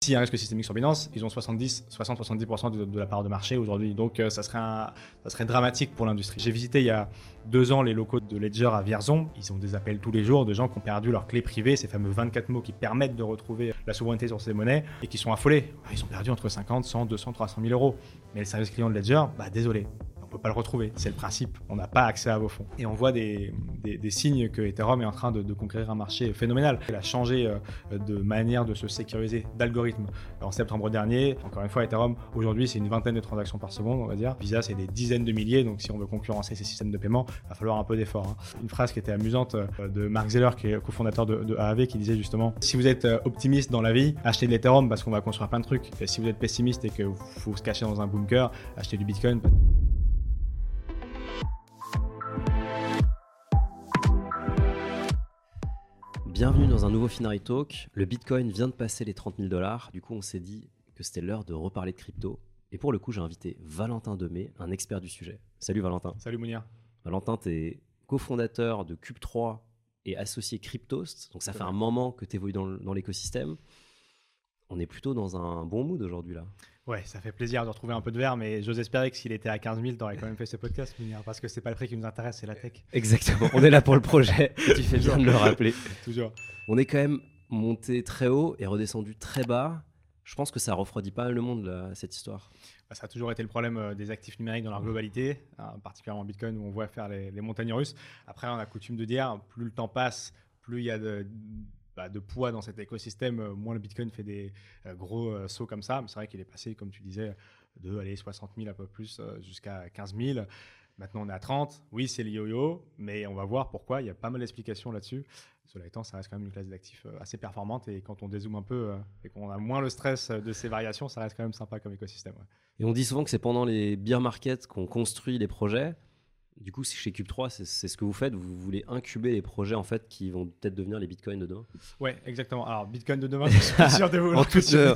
S'il y a un risque systémique sur Binance, ils ont 60-70% de la part de marché aujourd'hui. Donc ça serait dramatique pour l'industrie. J'ai visité il y a 2 ans les locaux de Ledger à Vierzon. Ils ont des appels tous les jours de gens qui ont perdu leurs clés privées, ces fameux 24 mots qui permettent de retrouver la souveraineté sur ces monnaies et qui sont affolés. Ils ont perdu entre 50, 100, 200, 300 000 euros. Mais le service client de Ledger, désolé. On ne peut pas le retrouver, c'est le principe, on n'a pas accès à vos fonds. Et on voit des signes que Ethereum est en train de conquérir un marché phénoménal. Il a changé de manière de se sécuriser, d'algorithme. En septembre dernier, encore une fois, Ethereum, aujourd'hui, c'est une vingtaine de transactions par seconde, on va dire. Visa, c'est des dizaines de milliers, donc si on veut concurrencer ces systèmes de paiement, il va falloir un peu d'effort. Une phrase qui était amusante de Mark Zeller, qui est cofondateur de AAV, qui disait justement, si vous êtes optimiste dans la vie, achetez de l'Ethereum parce qu'on va construire plein de trucs. Et si vous êtes pessimiste et qu'il faut se cacher dans un bunker, achetez du Bitcoin. Bienvenue dans un nouveau Finary Talk. Le Bitcoin vient de passer les 30 000 $. Du coup, on s'est dit que c'était l'heure de reparler de crypto. Et pour le coup, j'ai invité Valentin Demey, un expert du sujet. Salut Valentin. Salut Mounir. Valentin, tu es cofondateur de Cube3 et associé Cryptost. Donc ça fait un moment que tu évolues dans l'écosystème. On est plutôt dans un bon mood aujourd'hui là. Ouais, ça fait plaisir de retrouver un peu de verre, mais j'ose espérer que s'il était à 15 000, tu aurais quand même fait ce podcast, Mounir, parce que c'est pas le prix qui nous intéresse, c'est la tech. Exactement, on est là pour le projet, et tu fais bien de le rappeler. Toujours. On est quand même monté très haut et redescendu très bas. Je pense que ça refroidit pas mal le monde, là, cette histoire. Ça a toujours été le problème des actifs numériques dans leur globalité, particulièrement Bitcoin, où on voit faire les montagnes russes. Après, on a coutume de dire, plus le temps passe, plus il y a de poids dans cet écosystème, moins le Bitcoin fait des gros sauts comme ça. Mais c'est vrai qu'il est passé, comme tu disais, de 60 000 un peu plus jusqu'à 15 000. Maintenant, on est à 30. Oui, c'est le yo-yo, mais on va voir pourquoi. Il y a pas mal d'explications là-dessus. Cela étant, ça reste quand même une classe d'actifs assez performante. Et quand on dézoome un peu et qu'on a moins le stress de ces variations, ça reste quand même sympa comme écosystème. Ouais. Et on dit souvent que c'est pendant les bear markets qu'on construit les projets. Du coup, chez Cube3, c'est ce que vous faites. Vous voulez incuber les projets en fait, qui vont peut-être devenir les bitcoins de demain. Ouais, exactement. Alors, Bitcoin de demain, je suis pas sûr de vous en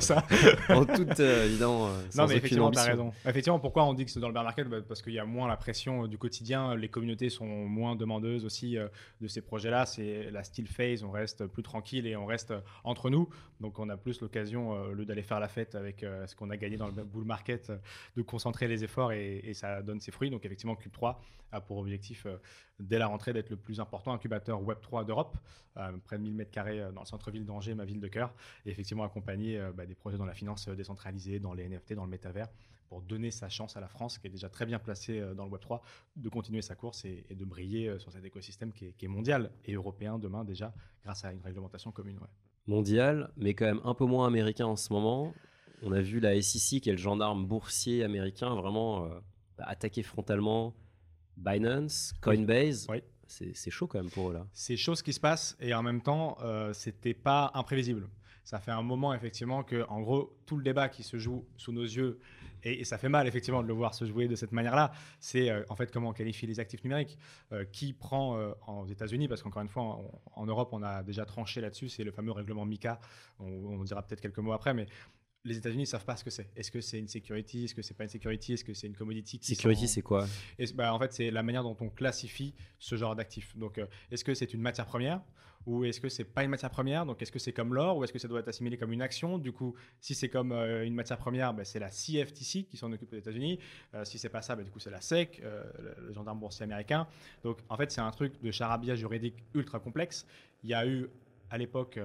toute évidemment. Non, mais effectivement, tu as raison. Effectivement, pourquoi on dit que c'est dans le bear market ? Parce qu'il y a moins la pression du quotidien. Les communautés sont moins demandeuses aussi de ces projets-là. C'est la still phase. On reste plus tranquille et on reste entre nous. Donc, on a plus l'occasion, au lieu d'aller faire la fête avec ce qu'on a gagné dans le bull market, de concentrer les efforts et ça donne ses fruits. Donc, effectivement, Cube3 a pour objectif, dès la rentrée, d'être le plus important incubateur Web3 d'Europe, près de 1000 m² dans le centre-ville d'Angers, ma ville de cœur, et effectivement accompagner des projets dans la finance décentralisée, dans les NFT, dans le métavers, pour donner sa chance à la France, qui est déjà très bien placée dans le Web3, de continuer sa course et de briller sur cet écosystème qui est mondial et européen demain déjà, grâce à une réglementation commune. Ouais. Mondial, mais quand même un peu moins américain en ce moment. On a vu la SEC, qui est le gendarme boursier américain, vraiment attaquer frontalement Binance, Coinbase. Oui. C'est chaud quand même pour eux là. C'est chaud ce qui se passe et en même temps, c'était pas imprévisible. Ça fait un moment effectivement que, en gros, tout le débat qui se joue sous nos yeux, et ça fait mal effectivement de le voir se jouer de cette manière-là, c'est en fait comment on qualifie les actifs numériques. Qui prend aux États-Unis, parce qu'encore une fois, en Europe, on a déjà tranché là-dessus, c'est le fameux règlement MiCA. On dira peut-être quelques mots après, mais les États-Unis ne savent pas ce que c'est. Est-ce que c'est une security ? Est-ce que c'est pas une security ? Est-ce que c'est une commodity ? Security, c'est quoi ? En fait, c'est la manière dont on classifie ce genre d'actifs. Donc, est-ce que c'est une matière première ou est-ce que c'est pas une matière première ? Donc, est-ce que c'est comme l'or ou est-ce que ça doit être assimilé comme une action ? Du coup, si c'est comme une matière première, c'est la CFTC qui s'en occupe aux États-Unis. Si c'est pas ça, du coup, c'est la SEC, le gendarme boursier américain. Donc, en fait, c'est un truc de charabia juridique ultra complexe. Il y a eu à l'époque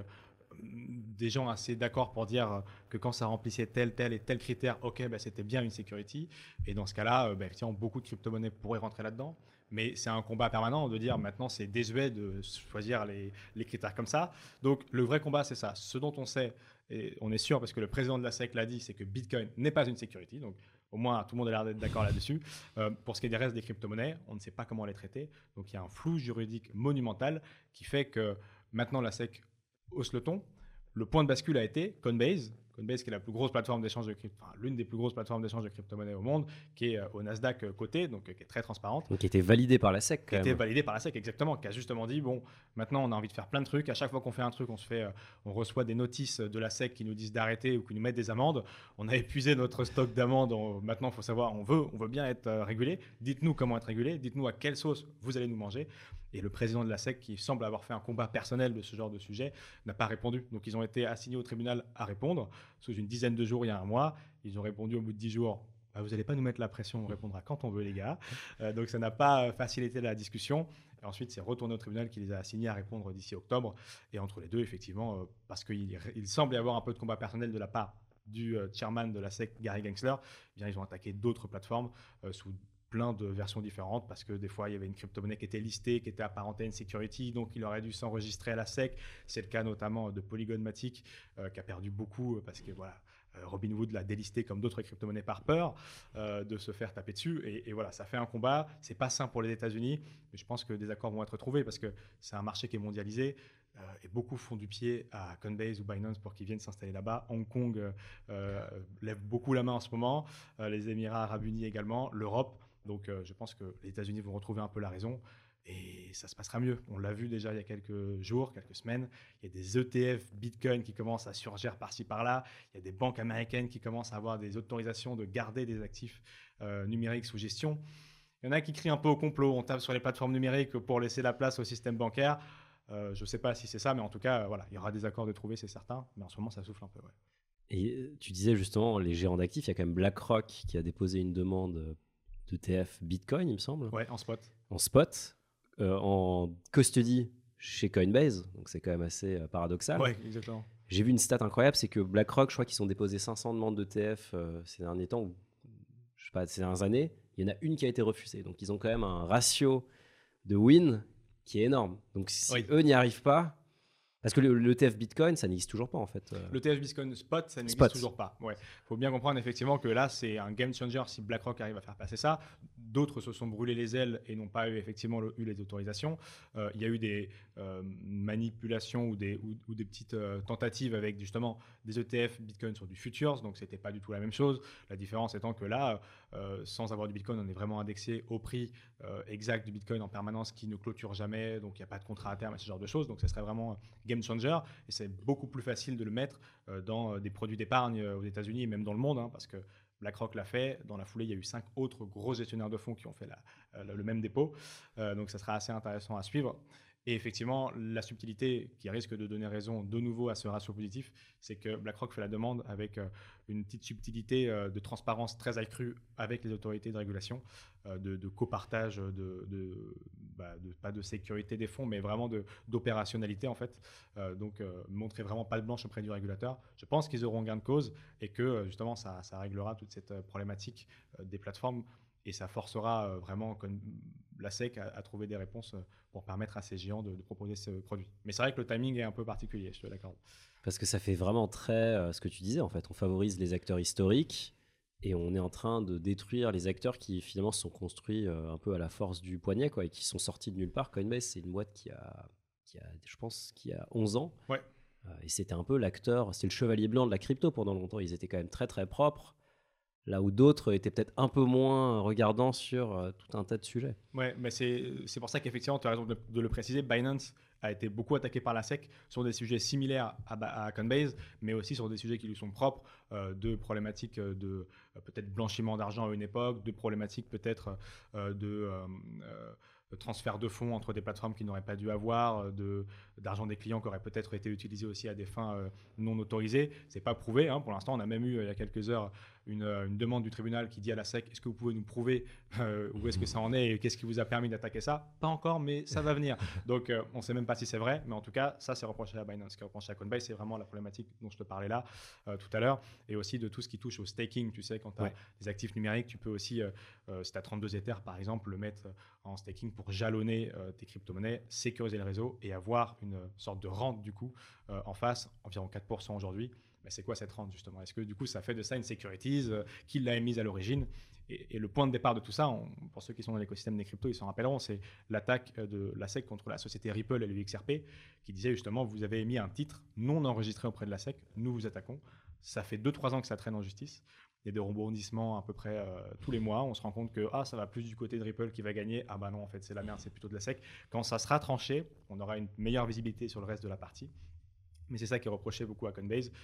des gens assez d'accord pour dire que quand ça remplissait tel et tel critère, c'était bien une security. Et dans ce cas-là, effectivement, beaucoup de crypto-monnaies pourraient rentrer là-dedans. Mais c'est un combat permanent de dire maintenant, c'est désuet de choisir les critères comme ça. Donc, le vrai combat, c'est ça. Ce dont on sait, et on est sûr parce que le président de la SEC l'a dit, c'est que Bitcoin n'est pas une security. Donc, au moins, tout le monde a l'air d'être d'accord là-dessus. Pour ce qui est des restes des crypto-monnaies, on ne sait pas comment les traiter. Donc, il y a un flou juridique monumental qui fait que maintenant, la SEC hausse le ton. Le point de bascule a été Coinbase, qui est la plus grosse plateforme d'échange de l'une des plus grosses plateformes d'échange de crypto-monnaies au monde, qui est au Nasdaq coté, donc qui est très transparente. Donc qui était validée par la SEC quand même. Qui était validée par la SEC, exactement, qui a justement dit, bon, maintenant on a envie de faire plein de trucs, à chaque fois qu'on fait un truc, on reçoit des notices de la SEC qui nous disent d'arrêter ou qui nous mettent des amendes. On a épuisé notre stock d'amendes, maintenant il faut savoir, on veut bien être régulé. Dites-nous comment être régulé, dites-nous à quelle sauce vous allez nous manger. Et le président de la SEC, qui semble avoir fait un combat personnel de ce genre de sujet, n'a pas répondu. Donc ils ont été assignés au tribunal à répondre sous une dizaine de jours, il y a un mois. Ils ont répondu au bout de 10 jours. Bah, vous n'allez pas nous mettre la pression, on répondra quand on veut, les gars. Donc ça n'a pas facilité la discussion. Et ensuite, c'est retourné au tribunal qui les a assignés à répondre d'ici octobre. Et entre les deux, effectivement, parce qu'il semble y avoir un peu de combat personnel de la part du chairman de la SEC, Gary Gensler, eh bien, ils ont attaqué d'autres plateformes sous plein de versions différentes parce que des fois, il y avait une crypto-monnaie qui était listée, qui était apparentée à une security, donc il aurait dû s'enregistrer à la SEC. C'est le cas notamment de Polygon Matic qui a perdu beaucoup parce que voilà, Robinhood l'a délisté comme d'autres crypto-monnaies par peur de se faire taper dessus. Et voilà, ça fait un combat. C'est pas simple pour les États-Unis, mais je pense que des accords vont être trouvés parce que c'est un marché qui est mondialisé. Et beaucoup font du pied à Coinbase ou Binance pour qu'ils viennent s'installer là-bas. Hong Kong lève beaucoup la main en ce moment, les Émirats Arabes Unis également, l'Europe. Donc je pense que les États-Unis vont retrouver un peu la raison et ça se passera mieux. On l'a vu déjà il y a quelques jours, quelques semaines. Il y a des ETF Bitcoin qui commencent à surgir par-ci par-là. Il y a des banques américaines qui commencent à avoir des autorisations de garder des actifs numériques sous gestion. Il y en a qui crient un peu au complot. On tape sur les plateformes numériques pour laisser la place au système bancaire. Je ne sais pas si c'est ça, mais en tout cas, voilà, il y aura des accords de trouver, c'est certain. Mais en ce moment, ça souffle un peu. Ouais. Et tu disais justement, les gérants d'actifs, il y a quand même BlackRock qui a déposé une demande d'ETF Bitcoin, il me semble. Ouais, en spot. En spot, en custody chez Coinbase. Donc c'est quand même assez paradoxal. Ouais, exactement. J'ai vu une stat incroyable, c'est que BlackRock, je crois qu'ils ont déposé 500 demandes d'ETF ces derniers temps, ou je sais pas, ces dernières années. Il y en a une qui a été refusée. Donc ils ont quand même un ratio de win qui est énorme. Donc si eux n'y arrivent pas, parce que l'ETF Bitcoin, ça n'existe toujours pas en fait. L'ETF Bitcoin Spot, ça n'existe toujours pas. Il faut bien comprendre effectivement que là, c'est un game changer si BlackRock arrive à faire passer ça. D'autres se sont brûlés les ailes et n'ont pas eu effectivement eu les autorisations. Il y a eu des manipulations ou des petites tentatives avec justement des ETF Bitcoin sur du futures, donc c'était pas du tout la même chose. La différence étant que là, sans avoir du Bitcoin, on est vraiment indexé au prix exact du Bitcoin en permanence qui ne clôture jamais, donc il n'y a pas de contrat à terme et ce genre de choses. Donc ça serait vraiment game changer et c'est beaucoup plus facile de le mettre dans des produits d'épargne aux États-Unis et même dans le monde, parce que BlackRock l'a fait. Dans la foulée, il y a eu 5 autres gros gestionnaires de fonds qui ont fait le même dépôt. Donc ça sera assez intéressant à suivre. Et effectivement, la subtilité qui risque de donner raison de nouveau à ce ratio positif, c'est que BlackRock fait la demande avec une petite subtilité de transparence très accrue avec les autorités de régulation, de copartage, pas de sécurité des fonds, mais vraiment d'opérationnalité en fait. Donc montrer vraiment patte blanche auprès du régulateur. Je pense qu'ils auront gain de cause et que justement ça réglera toute cette problématique des plateformes. Et ça forcera vraiment la SEC à trouver des réponses pour permettre à ces géants de proposer ce produit. Mais c'est vrai que le timing est un peu particulier, je te l'accorde. Parce que ça fait vraiment très ce que tu disais, en fait. On favorise les acteurs historiques et on est en train de détruire les acteurs qui finalement se sont construits un peu à la force du poignet, quoi, et qui sont sortis de nulle part. Coinbase, c'est une boîte qui a, je pense, qui a 11 ans. Ouais. Et c'était un peu l'acteur, c'était le chevalier blanc de la crypto pendant longtemps. Ils étaient quand même très très propres. Là où d'autres étaient peut-être un peu moins regardants sur tout un tas de sujets. Ouais, mais c'est pour ça qu'effectivement, tu as raison de le préciser, Binance a été beaucoup attaqué par la SEC sur des sujets similaires à Coinbase, mais aussi sur des sujets qui lui sont propres, de problématiques de peut-être blanchiment d'argent à une époque, de problématiques peut-être de transfert de fonds entre des plateformes qui n'auraient pas dû avoir, d'argent des clients qui aurait peut-être été utilisé aussi à des fins non autorisées. Ce n'est pas prouvé. Pour l'instant, on a même eu il y a quelques heures une demande du tribunal qui dit à la SEC, est-ce que vous pouvez nous prouver où est-ce que ça en est et qu'est-ce qui vous a permis d'attaquer ça? Pas encore, mais ça va venir. Donc, on ne sait même pas si c'est vrai, mais en tout cas, ça, c'est reproché à Binance. Ce qui est reproché à Coinbase, c'est vraiment la problématique dont je te parlais là tout à l'heure, et aussi de tout ce qui touche au staking. Tu sais, quand tu as des actifs numériques, tu peux aussi, si tu as 32 Ethers, par exemple, le mettre en staking pour jalonner tes crypto-monnaies, sécuriser le réseau et avoir une sorte de rente du coup en face, environ 4% aujourd'hui. Mais c'est quoi cette rente justement? Est-ce que du coup ça fait de ça une securities qui l'a émise à l'origine? Et le point de départ de tout ça, pour ceux qui sont dans l'écosystème des cryptos, ils s'en rappelleront, c'est l'attaque de la SEC contre la société Ripple et le XRP qui disait justement, vous avez émis un titre non enregistré auprès de la SEC, nous vous attaquons. Ça fait 2-3 ans que ça traîne en justice. Il y a des rebondissements à peu près tous les mois. On se rend compte que ça va plus du côté de Ripple qui va gagner. Ah bah non, en fait, c'est la merde, c'est plutôt de la SEC. Quand ça sera tranché, on aura une meilleure visibilité sur le reste de la partie. Mais c'est ça qui est reproché beaucoup à Coinbase.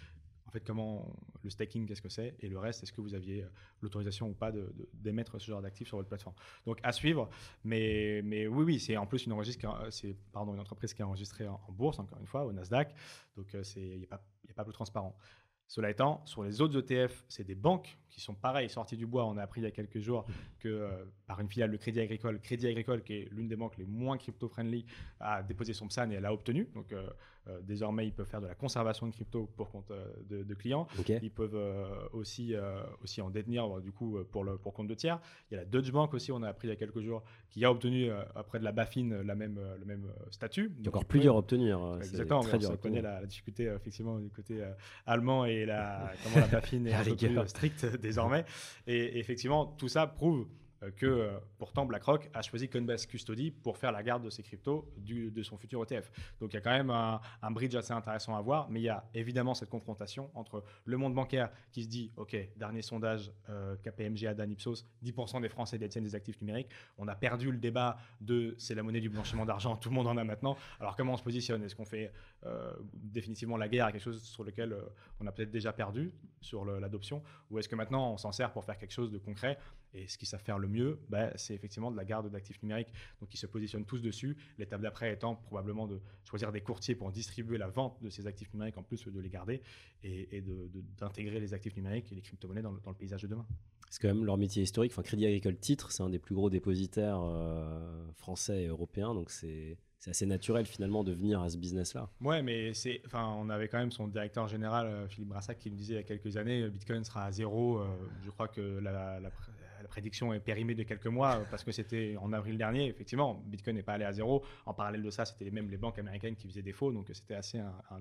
en fait, comment le staking, qu'est-ce que c'est, et le reste, est-ce que vous aviez l'autorisation ou pas d'émettre ce genre d'actifs sur votre plateforme. Donc à suivre, mais oui, c'est en plus une entreprise qui est enregistrée en bourse, encore une fois, au Nasdaq, donc il n'y a pas plus transparent. Cela étant, sur les autres ETF, c'est des banques qui sont pareilles, sorties du bois. On a appris il y a quelques jours que par une filiale de Crédit Agricole, qui est l'une des banques les moins crypto-friendly, a déposé son PSAN et elle l'a obtenu. Donc désormais, ils peuvent faire de la conservation de crypto pour compte de clients. Okay. Ils peuvent aussi en détenir du coup pour compte de tiers. Il y a la Deutsche Bank aussi, on a appris il y a quelques jours, qui a obtenu après de la BaFin le même statut. C'est encore plus dur à obtenir. Exactement, très dur on connaît la difficulté effectivement du côté allemand et la BaFin est un peu plus stricte désormais. Et effectivement, tout ça prouve que pourtant BlackRock a choisi Coinbase Custody pour faire la garde de ses cryptos de son futur ETF. Donc il y a quand même un bridge assez intéressant à voir, mais il y a évidemment cette confrontation entre le monde bancaire qui se dit ok, dernier sondage KPMG Adam Ipsos, 10% des Français détiennent des actifs numériques. On a perdu le débat de c'est la monnaie du blanchiment d'argent, tout le monde en a maintenant. Alors comment on se positionne? Est-ce qu'on fait définitivement la guerre à quelque chose sur lequel on a peut-être déjà perdu sur l'adoption, ou est-ce que maintenant on s'en sert pour faire quelque chose de concret? Et ce qu'ils savent faire le mieux, c'est effectivement de la garde d'actifs numériques. Donc, ils se positionnent tous dessus. L'étape d'après étant probablement de choisir des courtiers pour distribuer la vente de ces actifs numériques, en plus de les garder, et d'intégrer les actifs numériques et les crypto-monnaies dans le paysage de demain. C'est quand même leur métier historique. Enfin, Crédit Agricole Titres, c'est un des plus gros dépositaires français et européens. Donc, c'est assez naturel finalement de venir à ce business-là. Ouais, mais on avait quand même son directeur général, Philippe Brassac, qui nous disait il y a quelques années, Bitcoin sera à zéro. Je crois que la prédiction est périmée de quelques mois parce que c'était en avril dernier. Effectivement, Bitcoin n'est pas allé à zéro. En parallèle de ça, c'était même les banques américaines qui faisaient défaut. Donc, c'était assez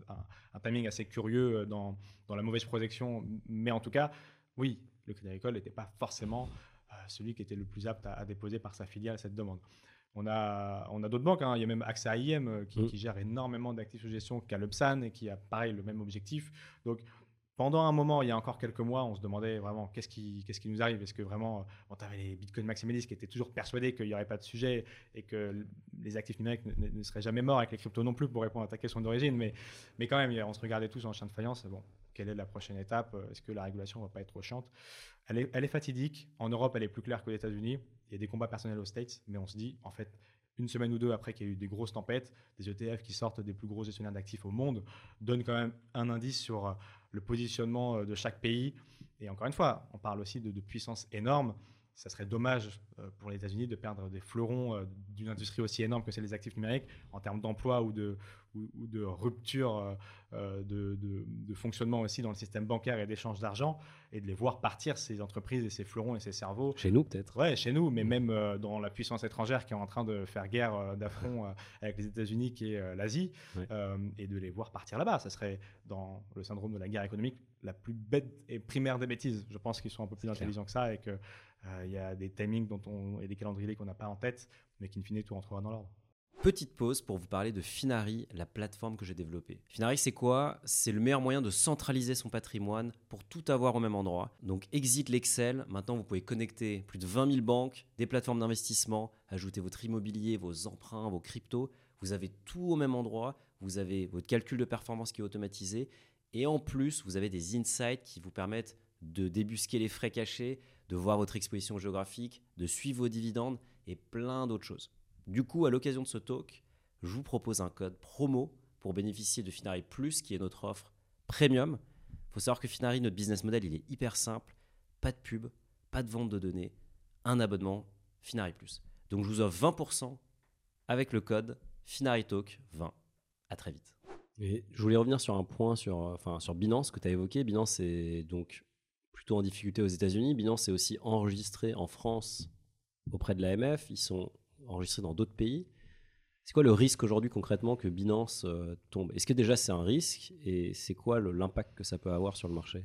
un timing assez curieux dans la mauvaise projection. Mais en tout cas, oui, le Crédit Agricole n'était pas forcément celui qui était le plus apte à déposer par sa filiale cette demande. On a d'autres banques, hein. Il y a même AXA IM qui gère énormément d'actifs sous gestion, qui a le PSAN et qui a pareil le même objectif. Donc, pendant un moment, il y a encore quelques mois, on se demandait vraiment qu'est-ce qui nous arrive. Est-ce que vraiment, tu avais les Bitcoin maximalistes qui étaient toujours persuadés qu'il n'y aurait pas de sujet et que les actifs numériques ne seraient jamais morts avec les cryptos non plus pour répondre à ta question d'origine. Mais quand même, on se regardait tous en chien de faïence. Bon, quelle est la prochaine étape? Est-ce que la régulation ne va pas être trop chiante? Elle est fatidique. En Europe, elle est plus claire qu'aux États-Unis. Il y a des combats personnels aux States, mais on se dit, en fait, une semaine ou deux après qu'il y a eu des grosses tempêtes, des ETF qui sortent des plus gros gestionnaires d'actifs au monde donnent quand même un indice sur le positionnement de chaque pays. Et encore une fois, on parle aussi de puissance énorme. Ça serait dommage pour les États-Unis de perdre des fleurons d'une industrie aussi énorme que c'est les actifs numériques en termes d'emploi ou de rupture de fonctionnement aussi dans le système bancaire et d'échange d'argent, et de les voir partir, ces entreprises et ces fleurons et ces cerveaux. Chez nous peut-être. Ouais, chez nous, mais même dans la puissance étrangère qui est en train de faire guerre d'affront avec les États-Unis, qui est l'Asie, Ouais. et de les voir partir là-bas. Ça serait dans le syndrome de la guerre économique la plus bête et primaire des bêtises. Je pense qu'ils sont un peu plus intelligents que ça et que il y a des timings et des calendriers qu'on n'a pas en tête, mais qu'in fine, tout rentrera dans l'ordre. Petite pause pour vous parler de Finari, la plateforme que j'ai développée. Finari, c'est quoi? C'est le meilleur moyen de centraliser son patrimoine pour tout avoir au même endroit. Donc, exit l'Excel. Maintenant, vous pouvez connecter plus de 20 000 banques, des plateformes d'investissement, ajouter votre immobilier, vos emprunts, vos cryptos. Vous avez tout au même endroit. Vous avez votre calcul de performance qui est automatisé. Et en plus, vous avez des insights qui vous permettent de débusquer les frais cachés, de voir votre exposition géographique, de suivre vos dividendes et plein d'autres choses. Du coup, à l'occasion de ce talk, je vous propose un code promo pour bénéficier de Finari Plus, qui est notre offre premium. Il faut savoir que Finari, notre business model, il est hyper simple. Pas de pub, pas de vente de données, un abonnement Finari Plus. Donc, je vous offre 20% avec le code FinariTalk20. À très vite. Et je voulais revenir sur un point sur Binance que tu as évoqué. Binance est donc plutôt en difficulté aux États-Unis. Binance est aussi enregistré en France auprès de l'AMF. Ils sont enregistrés dans d'autres pays. C'est quoi le risque aujourd'hui concrètement que Binance tombe? Est-ce que déjà c'est un risque et c'est quoi l'impact que ça peut avoir sur le marché?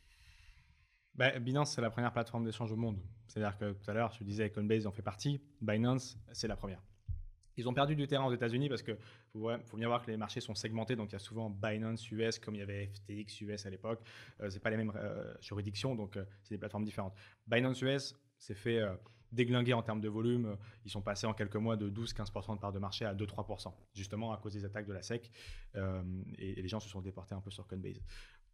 Binance, c'est la première plateforme d'échange au monde. C'est-à-dire que tout à l'heure, je disais Coinbase en fait partie. Binance, c'est la première. Ils ont perdu du terrain aux États-Unis parce qu'il faut bien voir que les marchés sont segmentés. Donc, il y a souvent Binance US, comme il y avait FTX US à l'époque. Ce n'est pas les mêmes juridictions, donc c'est des plateformes différentes. Binance US s'est fait déglinguer en termes de volume. Ils sont passés en quelques mois de 12-15% de part de marché à 2-3%, justement à cause des attaques de la SEC. Et les gens se sont déportés un peu sur Coinbase.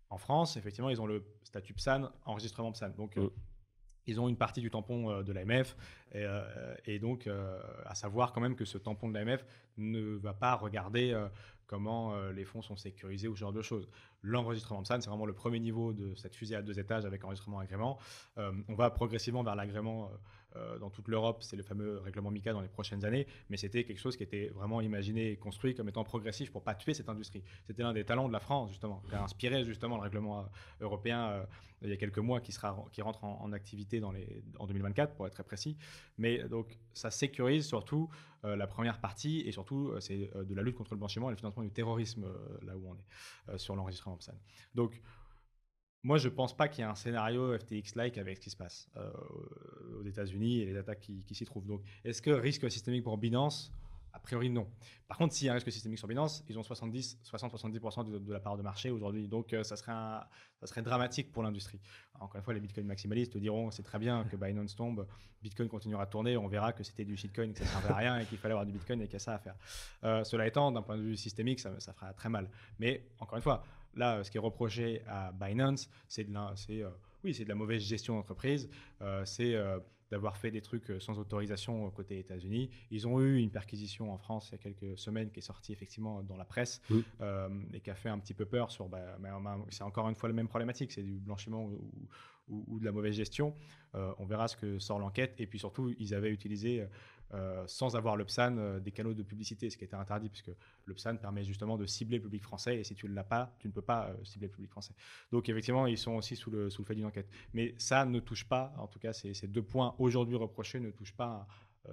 En France, effectivement, ils ont le statut PSAN, enregistrement PSAN. Donc, ils ont une partie du tampon de l'AMF et donc à savoir quand même que ce tampon de l'AMF ne va pas regarder comment les fonds sont sécurisés ou ce genre de choses. L'enregistrement PSAN, c'est vraiment le premier niveau de cette fusée à 2 étages avec enregistrement agrément. On va progressivement vers l'agrément dans toute l'Europe, c'est le fameux règlement MiCA dans les prochaines années, mais c'était quelque chose qui était vraiment imaginé et construit comme étant progressif pour ne pas tuer cette industrie. C'était l'un des talents de la France, justement, qui a inspiré justement le règlement européen il y a quelques mois qui rentre en activité en 2024 pour être très précis. Mais donc ça sécurise surtout la première partie et surtout c'est de la lutte contre le blanchiment et le financement du terrorisme là où on est sur l'enregistrement PSAN. Donc moi, je ne pense pas qu'il y ait un scénario FTX-like avec ce qui se passe aux États-Unis et les attaques qui s'y trouvent. Donc, est-ce que risque systémique pour Binance? A priori, non. Par contre, s'il y a un risque systémique sur Binance, ils ont 60-70% de la part de marché aujourd'hui. Donc, ça serait dramatique pour l'industrie. Encore une fois, les Bitcoin maximalistes te diront c'est très bien que Binance tombe, Bitcoin continuera à tourner, on verra que c'était du shitcoin, que ça ne servait à rien et qu'il fallait avoir du Bitcoin et qu'il y a ça à faire. Cela étant, d'un point de vue systémique, ça fera très mal. Mais encore une fois, là, ce qui est reproché à Binance, c'est de la mauvaise gestion d'entreprise. C'est d'avoir fait des trucs sans autorisation côté États-Unis. Ils ont eu une perquisition en France il y a quelques semaines qui est sortie effectivement dans la presse et qui a fait un petit peu peur sur. C'est encore une fois la même problématique, c'est du blanchiment ou de la mauvaise gestion. On verra ce que sort l'enquête. Et puis surtout, ils avaient utilisé sans avoir le PSAN des canaux de publicité, ce qui était interdit puisque le PSAN permet justement de cibler le public français et si tu ne l'as pas, tu ne peux pas cibler le public français. Donc effectivement, ils sont aussi sous le fait d'une enquête. Mais ça ne touche pas, en tout cas ces 2 points aujourd'hui reprochés ne touchent pas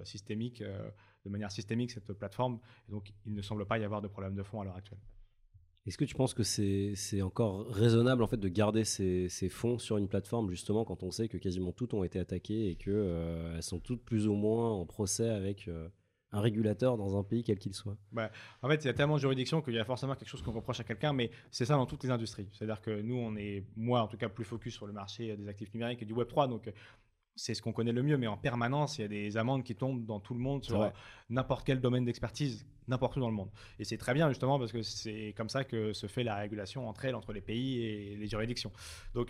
de manière systémique cette plateforme. Et donc il ne semble pas y avoir de problème de fond à l'heure actuelle. Est-ce que tu penses que c'est encore raisonnable en fait de garder ces fonds sur une plateforme justement quand on sait que quasiment toutes ont été attaquées et que elles sont toutes plus ou moins en procès avec un régulateur dans un pays quel qu'il soit? En fait, il y a tellement de juridictions qu'il y a forcément quelque chose qu'on reproche à quelqu'un, mais c'est ça dans toutes les industries. C'est-à-dire que nous, moi en tout cas, plus focus sur le marché des actifs numériques et du Web3, donc c'est ce qu'on connaît le mieux, mais en permanence, il y a des amendes qui tombent dans tout le monde sur n'importe quel domaine d'expertise, n'importe où dans le monde. Et c'est très bien justement parce que c'est comme ça que se fait la régulation entre les pays et les juridictions. Donc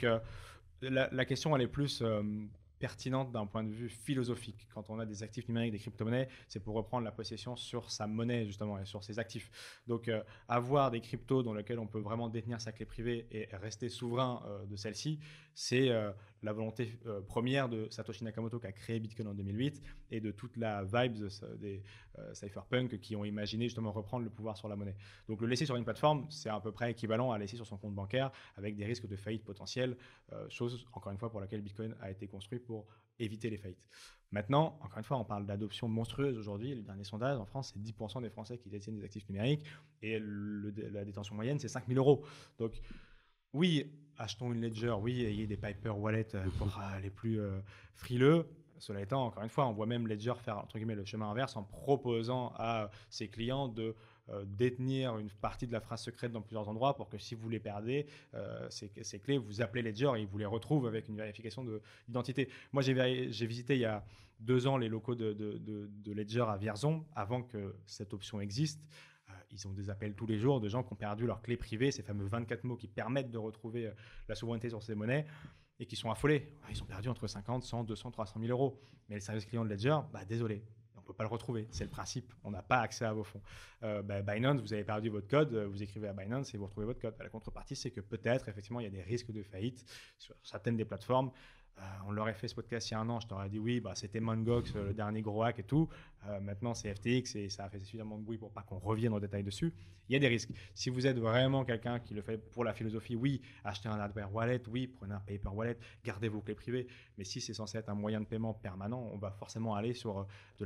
la question, elle est plus pertinente d'un point de vue philosophique. Quand on a des actifs numériques, des crypto-monnaies, c'est pour reprendre la possession sur sa monnaie justement et sur ses actifs. Donc avoir des cryptos dans lesquels on peut vraiment détenir sa clé privée et rester souverain de celle-ci, c'est la volonté première de Satoshi Nakamoto qui a créé Bitcoin en 2008 et de toute la vibe des cypherpunks qui ont imaginé justement reprendre le pouvoir sur la monnaie. Donc le laisser sur une plateforme, c'est à peu près équivalent à laisser sur son compte bancaire avec des risques de faillite potentiels, chose encore une fois pour laquelle Bitcoin a été construit pour éviter les faillites. Maintenant, encore une fois, on parle d'adoption monstrueuse aujourd'hui. Le dernier sondage en France, c'est 10% des Français qui détiennent des actifs numériques et la détention moyenne, c'est 5 000 €. Donc oui, achetons une Ledger, oui, ayez des Piper Wallet pour les plus frileux. Cela étant, encore une fois, on voit même Ledger faire entre guillemets le chemin inverse en proposant à ses clients de détenir une partie de la phrase secrète dans plusieurs endroits pour que si vous les perdez, ces clés, vous appelez Ledger et ils vous les retrouvent avec une vérification d'identité. Moi, j'ai visité il y a 2 ans les locaux de Ledger à Vierzon avant que cette option existe. Ils ont des appels tous les jours de gens qui ont perdu leurs clés privées, ces fameux 24 mots qui permettent de retrouver la souveraineté sur ces monnaies et qui sont affolés. Ils ont perdu entre 50, 100, 200, 300 000 €. Mais le service client de Ledger, désolé, on ne peut pas le retrouver. C'est le principe. On n'a pas accès à vos fonds. Binance, vous avez perdu votre code, vous écrivez à Binance et vous retrouvez votre code. La contrepartie, c'est que peut-être, effectivement, il y a des risques de faillite sur certaines des plateformes. On l'aurait fait ce podcast il y a 1 an, je t'aurais dit oui, c'était Mongox, le dernier gros hack et tout. Maintenant, c'est FTX et ça a fait suffisamment de bruit pour pas qu'on revienne en détail dessus. Il y a des risques. Si vous êtes vraiment quelqu'un qui le fait pour la philosophie, oui, achetez un hardware wallet, oui, prenez un paper wallet, gardez vos clés privées. Mais si c'est censé être un moyen de paiement permanent, on va forcément aller sur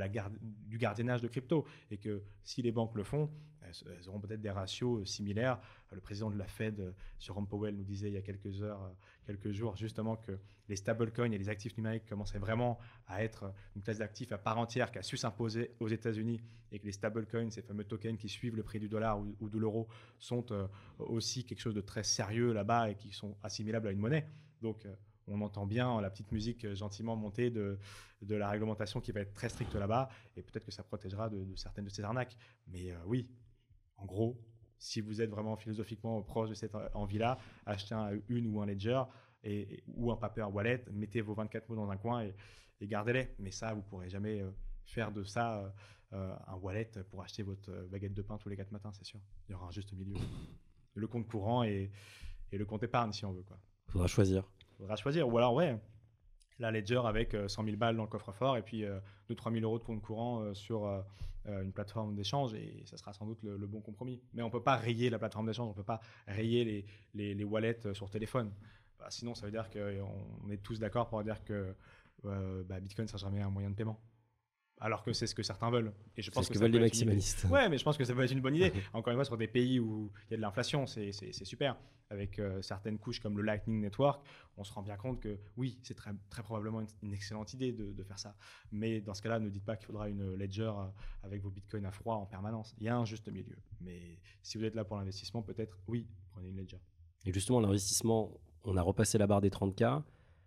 du gardiennage de crypto. Et que si les banques le font, elles auront peut-être des ratios similaires. Le président de la Fed, Jerome Powell, nous disait il y a quelques jours, justement que les stablecoins et les actifs numériques commençaient vraiment à être une classe d'actifs à part entière qui a su s'imposer aux États-Unis et que les stablecoins, ces fameux tokens qui suivent le prix du dollar ou de l'euro, sont aussi quelque chose de très sérieux là-bas et qui sont assimilables à une monnaie. Donc, on entend bien la petite musique gentiment montée de la réglementation qui va être très stricte là-bas et peut-être que ça protégera de certaines de ces arnaques. Mais oui, en gros, si vous êtes vraiment philosophiquement proche de cette envie-là, achetez une ou un ledger ou un paper wallet, mettez vos 24 mots dans un coin et gardez-les. Mais ça, vous ne pourrez jamais faire de ça un wallet pour acheter votre baguette de pain tous les 4 matins, c'est sûr. Il y aura un juste milieu. Le compte courant et le compte épargne, si on veut, quoi. Faudra choisir. Ou alors, ouais, la ledger avec 100 000 balles dans le coffre-fort et puis 2-3 000 euros de compte courant sur une plateforme d'échange, et ça sera sans doute le bon compromis. Mais on ne peut pas rayer la plateforme d'échange, on ne peut pas rayer les wallets sur téléphone. Bah, sinon, ça veut dire qu'on est tous d'accord pour dire que Bitcoin ne sera jamais un moyen de paiement. Alors que c'est ce que certains veulent. Et je pense c'est ce que veulent les maximalistes. Ouais, mais je pense que ça peut être une bonne idée. Encore une fois, sur des pays où il y a de l'inflation, c'est super. Avec certaines couches comme le Lightning Network, on se rend bien compte que oui, c'est très, très probablement une excellente idée de faire ça. Mais dans ce cas-là, ne dites pas qu'il faudra une ledger avec vos bitcoins à froid en permanence. Il y a un juste milieu. Mais si vous êtes là pour l'investissement, peut-être, oui, prenez une ledger. Et justement, l'investissement, on a repassé la barre des 30K.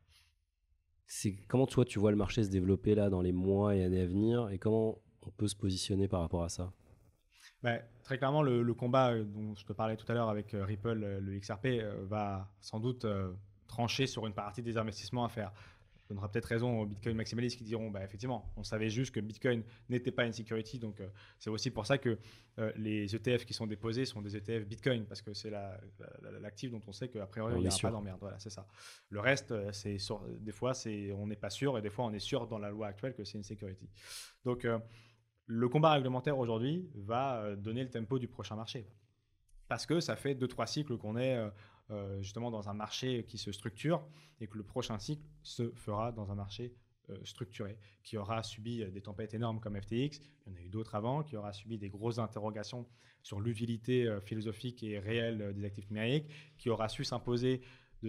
Comment toi tu vois le marché se développer là dans les mois et années à venir, et comment on peut se positionner par rapport à ça? Très clairement, le combat dont je te parlais tout à l'heure avec Ripple, le XRP, va sans doute trancher sur une partie des investissements à faire. On donnera peut-être raison aux Bitcoin maximalistes qui diront effectivement, on savait juste que Bitcoin n'était pas une security. Donc, c'est aussi pour ça que les ETF qui sont déposés sont des ETF Bitcoin, parce que c'est l'actif dont on sait qu'a priori, il n'y aura pas d'emmerde. Voilà, c'est ça. Le reste, des fois, on n'est pas sûr, et des fois, on est sûr dans la loi actuelle que c'est une security. Donc, le combat réglementaire aujourd'hui va donner le tempo du prochain marché. Parce que ça fait 2-3 cycles qu'on est justement dans un marché qui se structure, et que le prochain cycle se fera dans un marché structuré, qui aura subi des tempêtes énormes comme FTX, il y en a eu d'autres avant, qui aura subi des grosses interrogations sur l'utilité philosophique et réelle des actifs numériques, qui aura su s'imposer de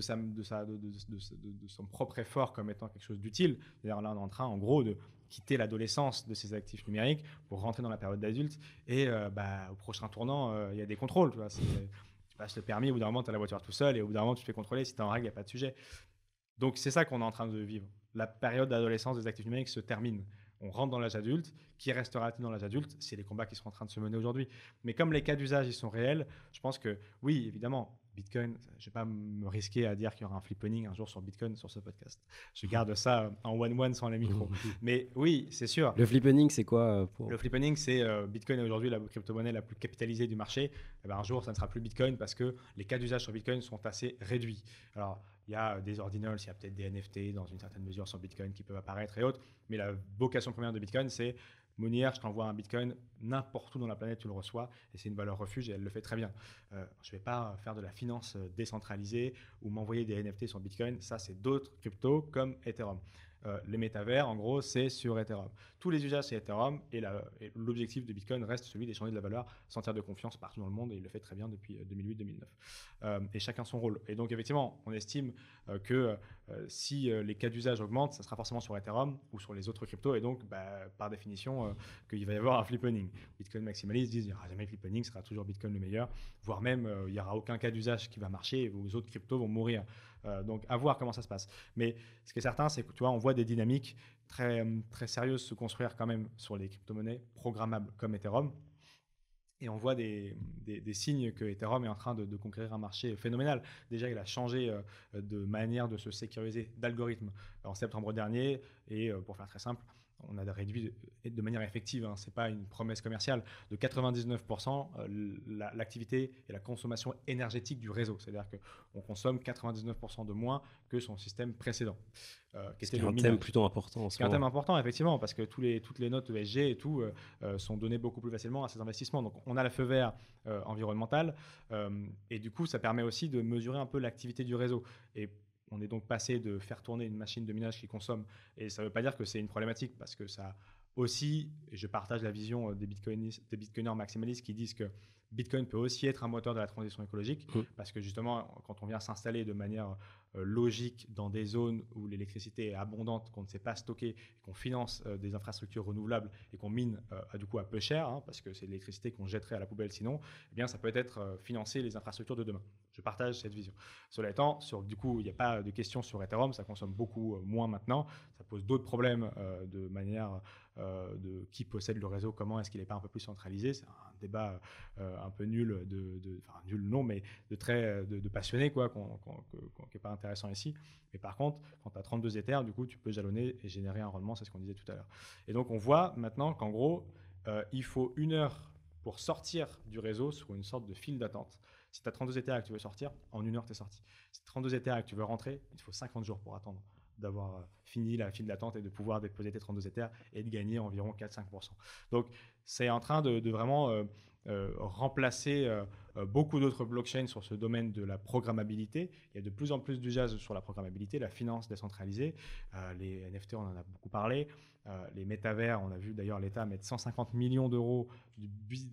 son propre effort comme étant quelque chose d'utile. D'ailleurs, là, on est en train, en gros, de quitter l'adolescence de ces actifs numériques pour rentrer dans la période d'adulte. Et au prochain tournant, il y a des contrôles. Tu passes le permis, au bout d'un moment, tu as la voiture tout seul, et au bout d'un moment, tu te fais contrôler. Si tu es en règle, il n'y a pas de sujet. Donc, c'est ça qu'on est en train de vivre. La période d'adolescence des actifs numériques se termine. On rentre dans l'âge adulte. Qui restera-t-il dans l'âge adulte? C'est les combats qui sont en train de se mener aujourd'hui. Mais comme les cas d'usage, ils sont réels, je pense que, oui, évidemment, Bitcoin, je ne vais pas me risquer à dire qu'il y aura un flippening un jour sur Bitcoin sur ce podcast. Je garde ça en one-one sans les micros. Mais oui, c'est sûr. Le flippening, c'est quoi Le flippening, c'est Bitcoin est aujourd'hui la crypto-monnaie la plus capitalisée du marché. Et un jour, ça ne sera plus Bitcoin parce que les cas d'usage sur Bitcoin sont assez réduits. Alors, il y a des ordinals, il y a peut-être des NFT dans une certaine mesure sur Bitcoin qui peuvent apparaître et autres. Mais la vocation première de Bitcoin, c'est Mounir, je t'envoie un Bitcoin, n'importe où dans la planète, tu le reçois, et c'est une valeur refuge, et elle le fait très bien. Je ne vais pas faire de la finance décentralisée ou m'envoyer des NFT sur Bitcoin. Ça, c'est d'autres cryptos comme Ethereum. Les métavers, en gros, c'est sur Ethereum. Tous les usages, c'est Ethereum, et l'objectif de Bitcoin reste celui d'échanger de la valeur sans tiers de confiance partout dans le monde, et il le fait très bien depuis 2008-2009. Et chacun son rôle. Et donc, effectivement, on estime que si les cas d'usage augmentent, ça sera forcément sur Ethereum ou sur les autres cryptos, et donc, par définition, qu'il va y avoir un flippening. Bitcoin maximalistes disent qu'il n'y aura jamais flippening, ce sera toujours Bitcoin le meilleur, voire même il n'y aura aucun cas d'usage qui va marcher et vos autres cryptos vont mourir. Donc, à voir comment ça se passe. Mais ce qui est certain, c'est que tu vois, on voit des dynamiques très, très sérieuses se construire quand même sur les crypto-monnaies programmables comme Ethereum. Et on voit des signes que Ethereum est en train de conquérir un marché phénoménal. Déjà, il a changé de manière de se sécuriser, d'algorithme en septembre dernier. Et pour faire très simple, on a réduit de manière effective, ce n'est pas une promesse commerciale, de 99% l'activité et la consommation énergétique du réseau. C'est-à-dire qu'on consomme 99% de moins que son système précédent. C'est un thème plutôt important. C'est un thème important, effectivement, parce que toutes les notes ESG et tout sont données beaucoup plus facilement à ces investissements. Donc, on a la feu vert environnemental, et du coup, ça permet aussi de mesurer un peu l'activité du réseau. Et on est donc passé de faire tourner une machine de minage qui consomme, et ça ne veut pas dire que c'est une problématique, parce que ça aussi, et je partage la vision des bitcoiners maximalistes qui disent que Bitcoin peut aussi être un moteur de la transition écologique, parce que justement, quand on vient s'installer de manière logique dans des zones où l'électricité est abondante, qu'on ne sait pas stocker, et qu'on finance des infrastructures renouvelables et qu'on mine du coup à peu cher, parce que c'est de l'électricité qu'on jetterait à la poubelle sinon, eh bien ça peut être financer les infrastructures de demain. Je partage cette vision. Cela étant, du coup, il n'y a pas de question sur Ethereum, ça consomme beaucoup moins maintenant, ça pose d'autres problèmes de manière de qui possède le réseau, comment est-ce qu'il n'est pas un peu plus centralisé. C'est un débat un peu nul, enfin nul non, mais de très de passionné, quoi, qui n'est pas intéressant ici. Mais par contre, quand tu as 32 Ethers, du coup, tu peux jalonner et générer un rendement, c'est ce qu'on disait tout à l'heure. Et donc, on voit maintenant qu'en gros, il faut 1 heure pour sortir du réseau sur une sorte de file d'attente. Si tu as 32 Ethers et que tu veux sortir, en 1 heure, tu es sorti. Si tu as 32 Ethers et que tu veux rentrer, il te faut 50 jours pour attendre d'avoir fini la file d'attente et de pouvoir déposer tes 32 Ethers et de gagner environ 4-5%. Donc, c'est en train de vraiment remplacer beaucoup d'autres blockchains sur ce domaine de la programmabilité. Il y a de plus en plus d'usages sur la programmabilité, la finance décentralisée, les NFT, on en a beaucoup parlé, les métavers, on a vu d'ailleurs l'État mettre 150 millions d'euros du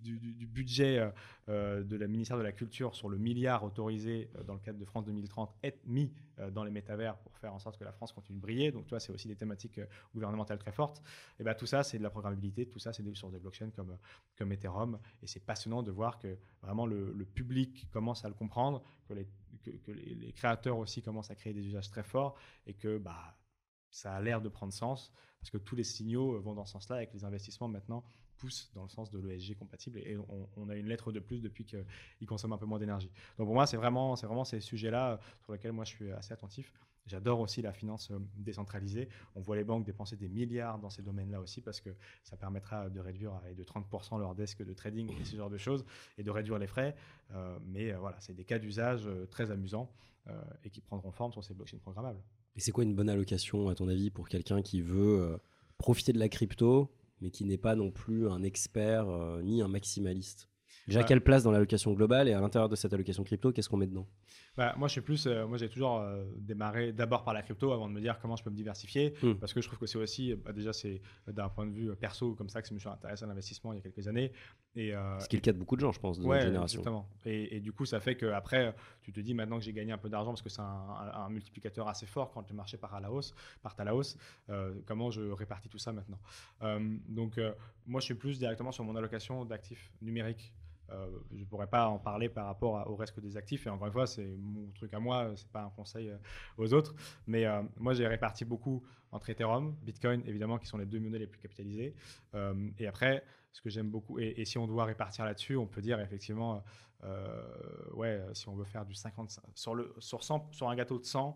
budget de la ministère de la Culture sur le milliard autorisé dans le cadre de France 2030 être mis dans les métavers pour faire en sorte que la France continue de briller. Donc, tu vois, c'est aussi des thématiques gouvernementales très fortes. Et ben, tout ça, c'est de la programmabilité, tout ça, c'est sur des blockchains comme Ethereum. Et c'est passionnant de voir que vraiment le public commence à le comprendre, que les créateurs aussi commencent à créer des usages très forts et que ça a l'air de prendre sens parce que tous les signaux vont dans ce sens-là et que les investissements maintenant poussent dans le sens de l'ESG compatible et on a une lettre de plus depuis qu'ils consomment un peu moins d'énergie. Donc pour moi, c'est vraiment ces sujets-là sur lesquels moi je suis assez attentif. J'adore aussi la finance décentralisée. On voit les banques dépenser des milliards dans ces domaines-là aussi parce que ça permettra de réduire de 30% leur desk de trading et ce genre de choses et de réduire les frais. Mais voilà, c'est des cas d'usage très amusants et qui prendront forme sur ces blockchains programmables. Et c'est quoi une bonne allocation, à ton avis, pour quelqu'un qui veut profiter de la crypto, mais qui n'est pas non plus un expert ni un maximaliste? Déjà, quelle place dans l'allocation globale et à l'intérieur de cette allocation crypto, qu'est-ce qu'on met dedans? Moi, je suis plus. Moi, j'ai toujours démarré d'abord par la crypto avant de me dire comment je peux me diversifier. Parce que je trouve que c'est aussi, déjà, c'est d'un point de vue perso comme ça que je me suis intéressé à l'investissement il y a quelques années. Ce qui est le cas de beaucoup de gens, je pense, de notre génération. Exactement. Et du coup, ça fait qu'après, tu te dis maintenant que j'ai gagné un peu d'argent parce que c'est un multiplicateur assez fort quand le marché part à la hausse, comment je répartis tout ça maintenant. Donc, moi, je suis plus directement sur mon allocation d'actifs numériques. Je ne pourrais pas en parler par rapport au reste des actifs. Et encore une fois, c'est mon truc à moi, ce n'est pas un conseil aux autres. Mais moi, j'ai réparti beaucoup entre Ethereum, Bitcoin, évidemment, qui sont les deux monnaies les plus capitalisées. Et après, ce que j'aime beaucoup, et si on doit répartir là-dessus, on peut dire effectivement, si on veut faire du 50, sur un gâteau de 100,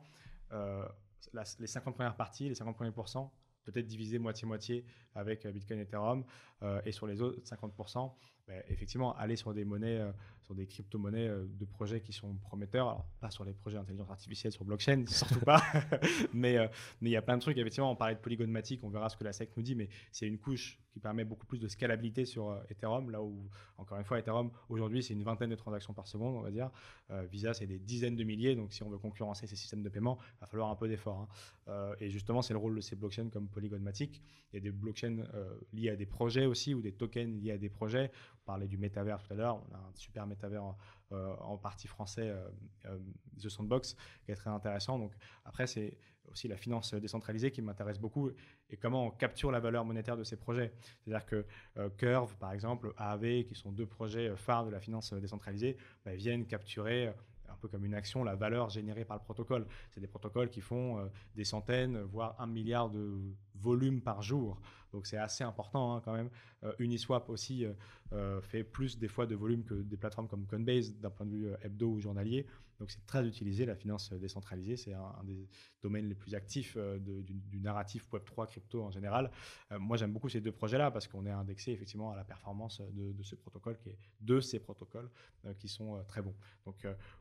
les 50 premières parties, les 50 premiers pourcents, peut-être diviser moitié-moitié avec Bitcoin et Ethereum. Et sur les autres 50%, effectivement, aller sur des monnaies, sur des crypto-monnaies de projets qui sont prometteurs. Alors, pas sur les projets d'intelligence artificielle sur blockchain, surtout pas. mais il y a plein de trucs. Effectivement, on parlait de Polygon Matic, on verra ce que la SEC nous dit, mais c'est une couche qui permet beaucoup plus de scalabilité sur Ethereum, là où, encore une fois, Ethereum, aujourd'hui, c'est une vingtaine de transactions par seconde, on va dire. Visa, c'est des dizaines de milliers. Donc, si on veut concurrencer ces systèmes de paiement, il va falloir un peu d'effort. Et justement, c'est le rôle de ces blockchains comme Polygon Matic. Il y a des blockchains liés à des projets aussi, ou des tokens liés à des projets. On parlait du métavers tout à l'heure. On a un super métavers en partie français, The Sandbox, qui est très intéressant. Donc, après, c'est aussi la finance décentralisée qui m'intéresse beaucoup et comment on capture la valeur monétaire de ces projets. C'est-à-dire que Curve, par exemple, AAV, qui sont deux projets phares de la finance décentralisée, viennent capturer un peu comme une action, la valeur générée par le protocole. C'est des protocoles qui font des centaines, voire 1 milliard de volumes par jour. Donc c'est assez important quand même. Uniswap aussi fait plus des fois de volume que des plateformes comme Coinbase d'un point de vue hebdo ou journalier. Donc c'est très utilisé, la finance décentralisée. C'est un des domaines les plus actifs du narratif Web3 crypto en général. Moi j'aime beaucoup ces deux projets-là parce qu'on est indexé effectivement à la performance de ce protocole, de ces protocoles qui sont très bons. Donc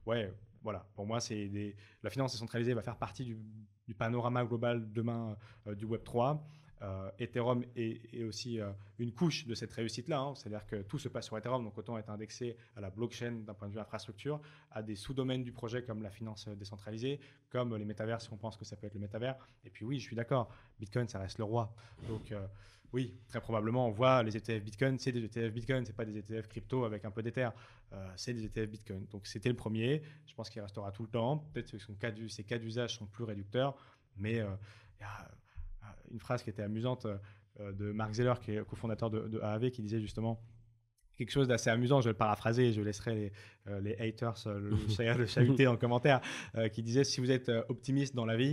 voilà, pour moi la finance décentralisée va faire partie du panorama global demain du Web3. Ethereum est aussi une couche de cette réussite-là, c'est-à-dire que tout se passe sur Ethereum, donc autant être indexé à la blockchain d'un point de vue infrastructure, à des sous-domaines du projet comme la finance décentralisée, comme les métavers si on pense que ça peut être le métavers. Et puis oui, je suis d'accord, Bitcoin ça reste le roi. Donc oui, très probablement on voit les ETF Bitcoin, c'est des ETF Bitcoin, c'est pas des ETF crypto avec un peu d'Ether, c'est des ETF Bitcoin. Donc c'était le premier, je pense qu'il restera tout le temps. Peut-être que ses cas d'usage sont plus réducteurs, mais il y a une phrase qui était amusante de Mark Zeller, qui est cofondateur de AAV, qui disait justement quelque chose d'assez amusant, je vais le paraphraser et je laisserai les haters le chahuter dans le commentaire, qui disait si vous êtes optimiste dans la vie,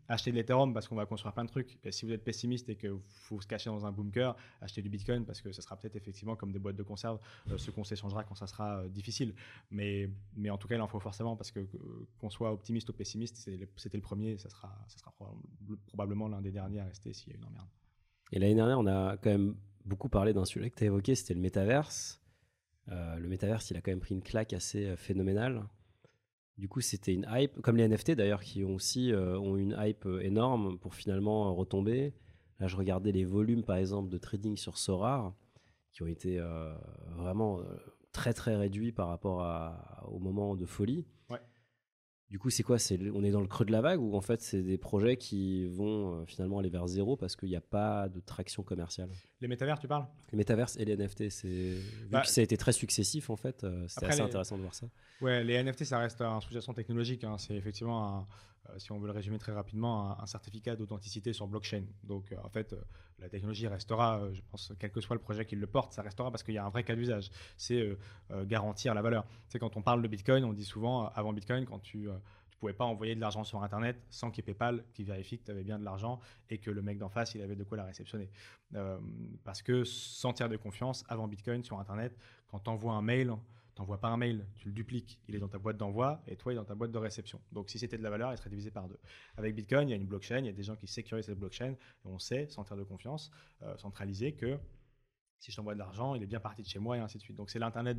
achetez de l'Ethereum parce qu'on va construire plein de trucs. Et si vous êtes pessimiste et qu'il faut se cacher dans un bunker, achetez du Bitcoin parce que ça sera peut-être effectivement comme des boîtes de conserve, ce qu'on s'échangera quand ça sera difficile. Mais en tout cas, il en faut forcément parce que qu'on soit optimiste ou pessimiste, c'était le premier, ça sera probablement l'un des derniers à rester s'il y a une emmerde. Et l'année dernière, on a quand même beaucoup parlé d'un sujet que tu as évoqué, c'était le métaverse. Le métaverse, il a quand même pris une claque assez phénoménale. Du coup, c'était une hype, comme les NFT d'ailleurs, qui ont aussi ont une hype énorme pour finalement retomber. Là, je regardais les volumes, par exemple, de trading sur Sorare, qui ont été vraiment très très réduits par rapport au moment de folie. Ouais. Du coup, c'est quoi? On est dans le creux de la vague ou en fait, c'est des projets qui vont finalement aller vers zéro parce qu'il n'y a pas de traction commerciale? Les métavers, tu parles? Les métaverses et les NFT, vu que ça a été très successif, en fait, c'était assez intéressant de voir ça. Ouais, les NFT, ça reste un sous-jacent technologique. Hein. C'est effectivement, si on veut le résumer très rapidement, un certificat d'authenticité sur blockchain. Donc, en fait, la technologie restera, je pense, quel que soit le projet qui le porte, ça restera parce qu'il y a un vrai cas d'usage. C'est garantir la valeur. C'est quand on parle de Bitcoin, on dit souvent, avant Bitcoin, quand tu pouvais pas envoyer de l'argent sur Internet sans qu'il y ait PayPal qui vérifie que tu avais bien de l'argent et que le mec d'en face, il avait de quoi la réceptionner. Parce que sans tiers de confiance, avant Bitcoin, sur Internet, quand tu envoies un mail, t'envoies pas un mail, tu le dupliques. Il est dans ta boîte d'envoi et toi, il est dans ta boîte de réception. Donc, si c'était de la valeur, il serait divisé par 2. Avec Bitcoin, il y a une blockchain, il y a des gens qui sécurisent cette blockchain et on sait, sans tiers de confiance, centralisé, que si je t'envoie de l'argent, il est bien parti de chez moi et ainsi de suite. Donc, c'est l'Internet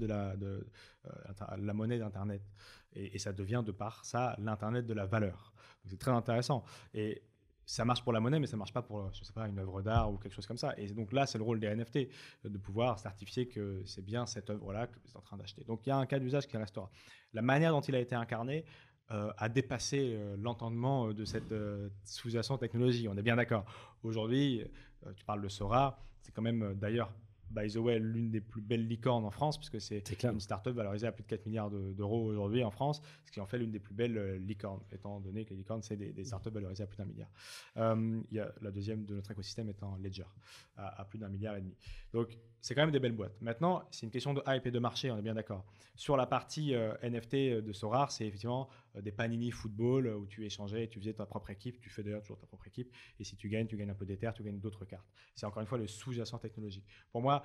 la monnaie d'Internet. Et ça devient, de par ça, l'Internet de la valeur. Donc, c'est très intéressant. Et ça marche pour la monnaie, mais ça ne marche pas pour, je sais pas, une œuvre d'art ou quelque chose comme ça. Et donc là, c'est le rôle des NFT, de pouvoir certifier que c'est bien cette œuvre-là que vous êtes en train d'acheter. Donc il y a un cas d'usage qui restera. La manière dont il a été incarné a dépassé l'entendement de cette sous-jacente technologie. On est bien d'accord. Aujourd'hui, tu parles de Sora, c'est quand même d'ailleurs, by the way, l'une des plus belles licornes en France, puisque c'est une start-up valorisée à plus de 4 milliards d'euros aujourd'hui en France, ce qui en fait l'une des plus belles licornes, étant donné que les licornes, c'est des start-up valorisées à plus d'1 milliard. Il y a la deuxième de notre écosystème étant Ledger, à plus d'1,5 milliard. Donc, c'est quand même des belles boîtes. Maintenant, c'est une question de hype et de marché, on est bien d'accord. Sur la partie NFT de Sorare, c'est effectivement des panini football où tu échangeais, tu faisais ta propre équipe, tu fais d'ailleurs toujours ta propre équipe, et si tu gagnes un peu d'Ether, tu gagnes d'autres cartes. C'est encore une fois le sous-jacent technologique. Pour moi,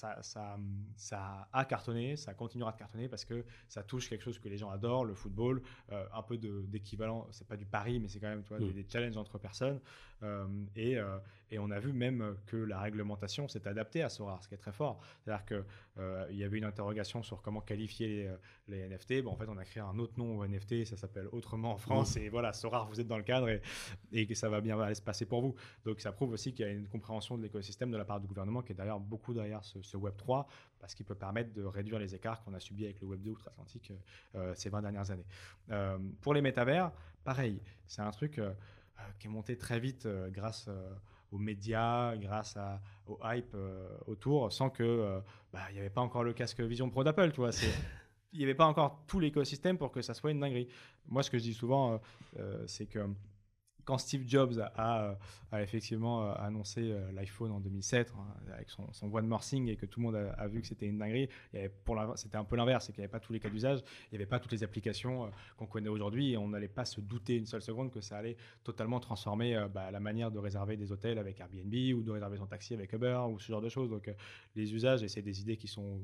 ça a cartonné, ça continuera de cartonner parce que ça touche quelque chose que les gens adorent, le football, un peu d'équivalent, c'est pas du pari, mais c'est quand même des challenges entre personnes. Et on a vu même que la réglementation s'est adaptée à Sorare, ce qui est très fort. C'est-à-dire qu'il y avait une interrogation sur comment qualifier les NFT. Bon, en fait, on a créé un autre nom au NFT, ça s'appelle autrement en France. Et voilà, Sorare, vous êtes dans le cadre et que ça va bien aller se passer pour vous. Donc, ça prouve aussi qu'il y a une compréhension de l'écosystème de la part du gouvernement qui est d'ailleurs beaucoup derrière ce Web3 parce qu'il peut permettre de réduire les écarts qu'on a subis avec le Web2 outre-Atlantique ces 20 dernières années. Pour les métavers, pareil, c'est un truc qui est monté très vite grâce aux médias, grâce au hype autour, sans que il n'y avait pas encore le casque Vision Pro d'Apple, tu vois. Il n'y avait pas encore tout l'écosystème pour que ça soit une dinguerie. Moi, ce que je dis souvent, c'est que quand Steve Jobs a effectivement annoncé l'iPhone en 2007 avec son one more thing et que tout le monde a vu que c'était une dinguerie, c'était un peu l'inverse, c'est qu'il n'y avait pas tous les cas d'usage, il n'y avait pas toutes les applications qu'on connaît aujourd'hui et on n'allait pas se douter une seule seconde que ça allait totalement transformer la manière de réserver des hôtels avec Airbnb ou de réserver son taxi avec Uber ou ce genre de choses. Donc les usages, et c'est des idées qui sont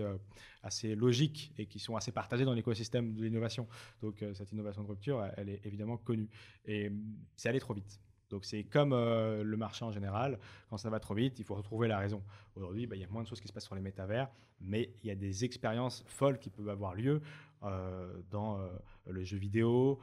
assez logiques et qui sont assez partagées dans l'écosystème de l'innovation. Donc cette innovation de rupture, elle est évidemment connue. Et c'est allé trop vite. Donc c'est comme le marché en général, quand ça va trop vite, il faut retrouver la raison. Aujourd'hui, il y a moins de choses qui se passent sur les métavers, mais il y a des expériences folles qui peuvent avoir lieu dans le jeu vidéo,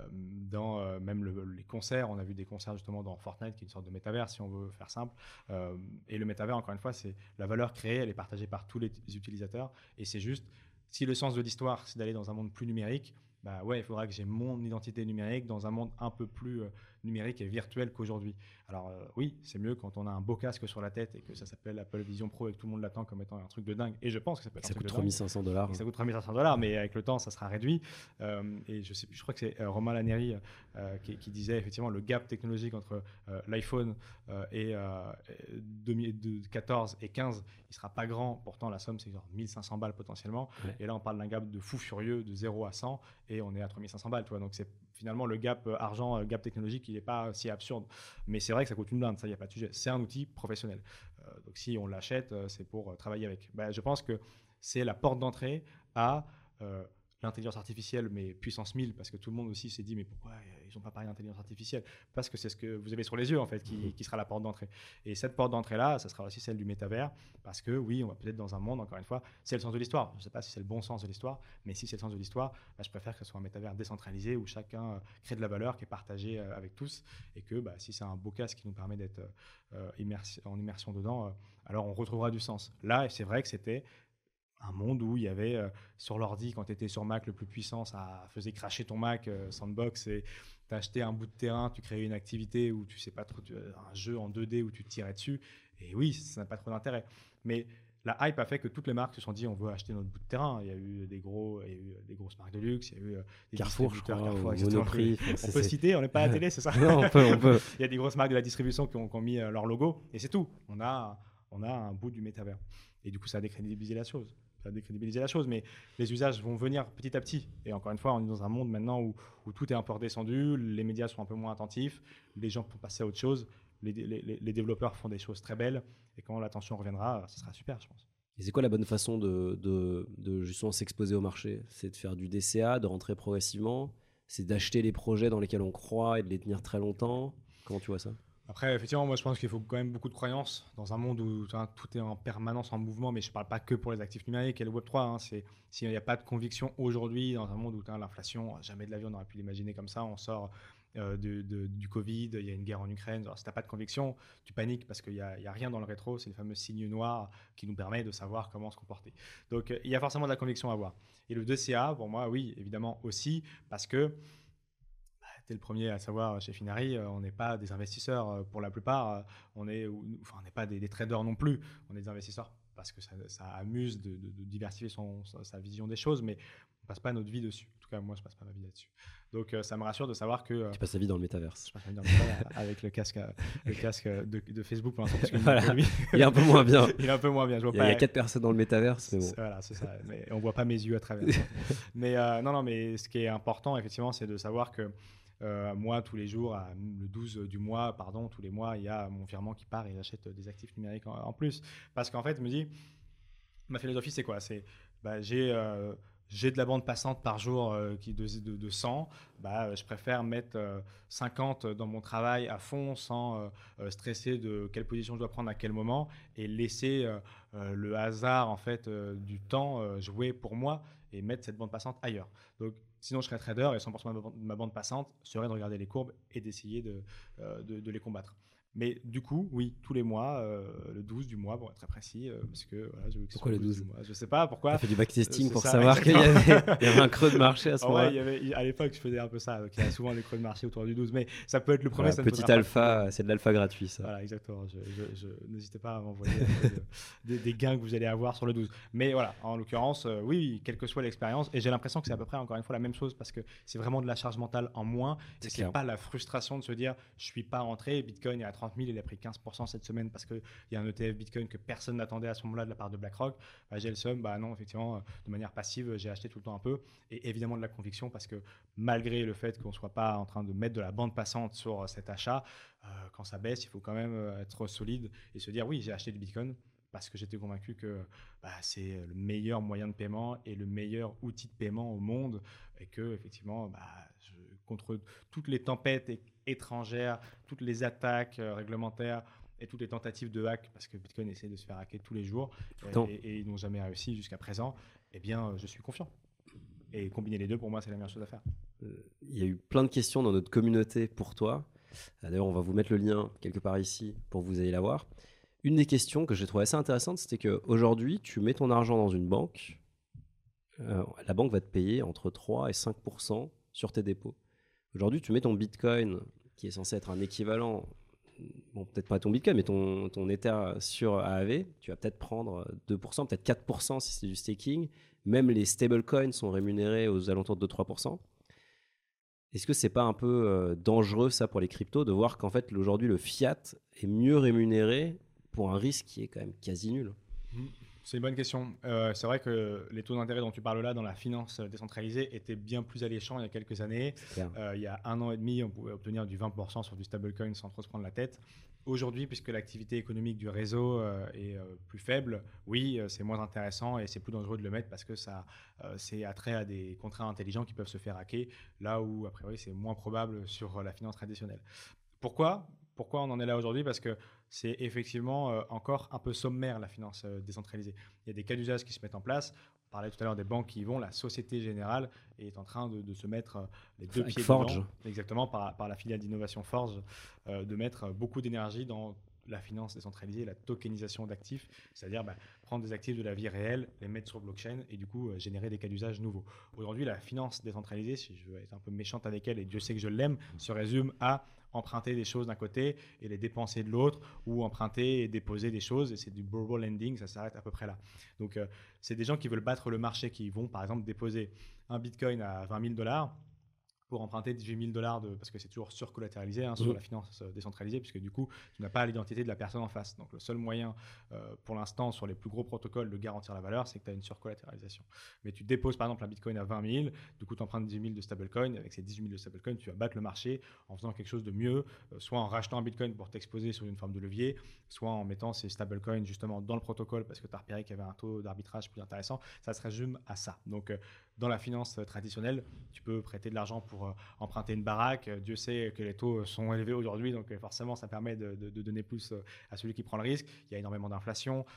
dans même les concerts. On a vu des concerts justement dans Fortnite, qui est une sorte de métavers, si on veut faire simple. Et le métavers, encore une fois, c'est la valeur créée, elle est partagée par tous les utilisateurs. Et c'est juste, si le sens de l'histoire, c'est d'aller dans un monde plus numérique, il faudra que j'ai mon identité numérique dans un monde un peu plus numérique et virtuel qu'aujourd'hui. Alors oui, c'est mieux quand on a un beau casque sur la tête et que ça s'appelle Apple Vision Pro et que tout le monde l'attend comme étant un truc de dingue. Et je pense que ça peut être un truc de dingue. Ça coûte $3 500. Ça coûte $3 500, mais avec le temps, ça sera réduit. Et je crois que c'est Romain Lanieri qui disait effectivement le gap technologique entre l'iPhone et 2014 et 15, il sera pas grand. Pourtant, la somme, c'est genre 1500 balles potentiellement. Ouais. Et là, on parle d'un gap de fou furieux de 0 à 100 et on est à 3500 balles. Tu vois. Donc, c'est finalement le gap argent, gap technologique qu'il n'est pas si absurde. Mais c'est vrai que ça coûte une blinde, ça, il n'y a pas de sujet. C'est un outil professionnel. Donc si on l'achète, c'est pour travailler avec. Je pense que c'est la porte d'entrée à l'intelligence artificielle, mais puissance 1000, parce que tout le monde aussi s'est dit, mais pourquoi ils n'ont pas parlé d'intelligence artificielle? Parce que c'est ce que vous avez sur les yeux, en fait, qui sera la porte d'entrée. Et cette porte d'entrée-là, ça sera aussi celle du métavers, parce que oui, on va peut-être dans un monde, encore une fois, c'est le sens de l'histoire. Je ne sais pas si c'est le bon sens de l'histoire, mais si c'est le sens de l'histoire, je préfère que ce soit un métavers décentralisé, où chacun crée de la valeur qui est partagée avec tous, et que si c'est un beau casque qui nous permet d'être en immersion dedans, alors on retrouvera du sens. Là, c'est vrai que c'était un monde où il y avait sur l'ordi, quand tu étais sur Mac le plus puissant, ça faisait cracher ton Mac Sandbox, et tu achetais un bout de terrain, tu créais une activité où tu sais pas trop, un jeu en 2D où tu te tirais dessus, et oui, ça n'a pas trop d'intérêt. Mais la hype a fait que toutes les marques se sont dit on veut acheter notre bout de terrain. Il y a eu des grosses marques de luxe, il y a eu des Carrefour, Monoprix. On peut citer, on n'est pas à la télé, c'est ça? Non, on peut. Il y a des grosses marques de la distribution qui ont mis leur logo, et c'est tout. On a un bout du métavers. Et du coup, ça a décrédibilisé la chose. Mais les usages vont venir petit à petit. Et encore une fois, on est dans un monde maintenant où tout est un peu redescendu, les médias sont un peu moins attentifs, les gens peuvent passer à autre chose, les développeurs font des choses très belles, et quand l'attention reviendra, ça sera super, je pense. Et c'est quoi la bonne façon de justement s'exposer au marché? C'est de faire du DCA, de rentrer progressivement? C'est d'acheter les projets dans lesquels on croit et de les tenir très longtemps? Comment tu vois ça? Après, effectivement, moi je pense qu'il faut quand même beaucoup de croyances dans un monde où tout est en permanence en mouvement, mais je ne parle pas que pour les actifs numériques et le Web3. S'il n'y a pas de conviction aujourd'hui dans un monde où l'inflation, jamais de la vie on aurait pu l'imaginer comme ça, on sort du Covid, il y a une guerre en Ukraine. Alors, si tu n'as pas de conviction, tu paniques parce qu'il n'y a rien dans le rétro, c'est le fameux signe noir qui nous permet de savoir comment se comporter. Donc il y a forcément de la conviction à avoir. Et le 2CA, pour moi, oui, évidemment aussi, parce que tu es le premier à savoir, chez Finari, on n'est pas des investisseurs pour la plupart, on n'est pas des traders non plus, on est des investisseurs parce que ça amuse de diversifier sa vision des choses, mais on ne passe pas notre vie dessus. En tout cas, moi, je ne passe pas ma vie là-dessus. Donc, ça me rassure de savoir que... Tu passes ta vie dans le métaverse. Je passe ma vie dans le métaverse avec le casque de Facebook pour l'instant. Parce que voilà. Il est un peu moins bien. Il est un peu moins bien. Il y a 4 personnes dans le métaverse, mais bon. Voilà, c'est ça. Mais on ne voit pas mes yeux à travers. Mais mais ce qui est important, effectivement, c'est de savoir que moi, tous les jours, le 12 du mois, tous les mois, il y a mon virement qui part et j'achète des actifs numériques en plus. Parce qu'en fait, je me dis, ma philosophie, c'est quoi? J'ai de la bande passante par jour de 100. Je préfère mettre 50 dans mon travail à fond sans stresser de quelle position je dois prendre à quel moment et laisser le hasard en fait, du temps jouer pour moi et mettre cette bande passante ailleurs. Donc, sinon, je serais trader et 100% de ma bande passante serait de regarder les courbes et d'essayer de les combattre. Mais du coup, oui, tous les mois, le 12 du mois, pour être très précis, parce que voilà, j'ai vu que pourquoi le 12 du mois. Je sais pas pourquoi. Tu as fait du backtesting pour ça, savoir qu'il y avait un creux de marché à ce moment-là. Ouais, à l'époque, je faisais un peu ça. Donc il y a souvent des creux de marché autour du 12, mais ça peut être le premier. Voilà, petit alpha, c'est de l'alpha gratuit, ça. Voilà, exactement. N'hésitez pas à m'envoyer des gains que vous allez avoir sur le 12. Mais voilà, en l'occurrence, oui, quelle que soit l'expérience, et j'ai l'impression que c'est à peu près encore une fois la même chose parce que c'est vraiment de la charge mentale en moins. C'est pas la frustration de se dire je suis pas rentré, Bitcoin est à 30 000, il a pris 15% cette semaine parce qu'il y a un ETF Bitcoin que personne n'attendait à ce moment-là de la part de BlackRock. J'ai le seum, non, effectivement, de manière passive, j'ai acheté tout le temps un peu. Et évidemment de la conviction parce que malgré le fait qu'on ne soit pas en train de mettre de la bande passante sur cet achat, quand ça baisse, il faut quand même être solide et se dire oui, j'ai acheté du Bitcoin parce que j'étais convaincu que c'est le meilleur moyen de paiement et le meilleur outil de paiement au monde et que effectivement, contre toutes les tempêtes étrangères, toutes les attaques réglementaires et toutes les tentatives de hack, parce que Bitcoin essaie de se faire hacker tous les jours et ils n'ont jamais réussi jusqu'à présent, eh bien, je suis confiant. Et combiner les deux, pour moi, c'est la meilleure chose à faire. Il y a eu plein de questions dans notre communauté pour toi. D'ailleurs, on va vous mettre le lien quelque part ici pour que vous ayez la voir. Une des questions que j'ai trouvé assez intéressante, c'était qu'aujourd'hui, tu mets ton argent dans une banque. La banque va te payer entre 3 et 5% sur tes dépôts. Aujourd'hui, tu mets ton Bitcoin, qui est censé être un équivalent, bon, peut-être pas ton Bitcoin, mais ton Ether sur AAV, tu vas peut-être prendre 2%, peut-être 4% si c'est du staking. Même les stablecoins sont rémunérés aux alentours de 2-3%. Est-ce que c'est pas un peu dangereux, ça, pour les cryptos, de voir qu'en fait, aujourd'hui, le fiat est mieux rémunéré pour un risque qui est quand même quasi nul? C'est une bonne question. C'est vrai que les taux d'intérêt dont tu parles là dans la finance décentralisée étaient bien plus alléchants il y a quelques années. C'est clair. Il y a 1 an et demi, on pouvait obtenir du 20% sur du stablecoin sans trop se prendre la tête. Aujourd'hui, puisque l'activité économique du réseau est plus faible, oui, c'est moins intéressant et c'est plus dangereux de le mettre parce que c'est attrait à des contrats intelligents qui peuvent se faire hacker, là où, a priori, c'est moins probable sur la finance traditionnelle. Pourquoi on en est là aujourd'hui? Parce que c'est effectivement encore un peu sommaire la finance décentralisée. Il y a des cas d'usage qui se mettent en place. On parlait tout à l'heure des banques qui y vont. La Société Générale est en train de se mettre les deux Avec pieds Forge. dedans, exactement par la filiale d'innovation Forge, de mettre beaucoup d'énergie dans la finance décentralisée, la tokenisation d'actifs, c'est-à-dire prendre des actifs de la vie réelle, les mettre sur blockchain et du coup générer des cas d'usage nouveaux. Aujourd'hui, la finance décentralisée, si je veux être un peu méchante avec elle, et Dieu sait que je l'aime, se résume à emprunter des choses d'un côté et les dépenser de l'autre, ou emprunter et déposer des choses, et c'est du borrow lending, ça s'arrête à peu près là. Donc c'est des gens qui veulent battre le marché, qui vont par exemple déposer un bitcoin à 20 000 dollars pour emprunter 18 000 dollars, parce que c'est toujours surcollatéralisé sur la finance décentralisée, puisque du coup, tu n'as pas l'identité de la personne en face. Donc, le seul moyen, pour l'instant, sur les plus gros protocoles de garantir la valeur, c'est que tu as une surcollatéralisation. Mais tu déposes, par exemple, un bitcoin à 20 000, du coup, tu empruntes 10 000 de stablecoin. Avec ces 18 000 de stablecoin, tu vas battre le marché en faisant quelque chose de mieux, soit en rachetant un bitcoin pour t'exposer sur une forme de levier, soit en mettant ces stablecoins justement dans le protocole parce que tu as repéré qu'il y avait un taux d'arbitrage plus intéressant. Ça se résume à ça. Donc, dans la finance traditionnelle, tu peux prêter de l'argent pour emprunter une baraque. Dieu sait que les taux sont élevés aujourd'hui, donc forcément, ça permet de donner plus à celui qui prend le risque. Il y a énormément d'inflation.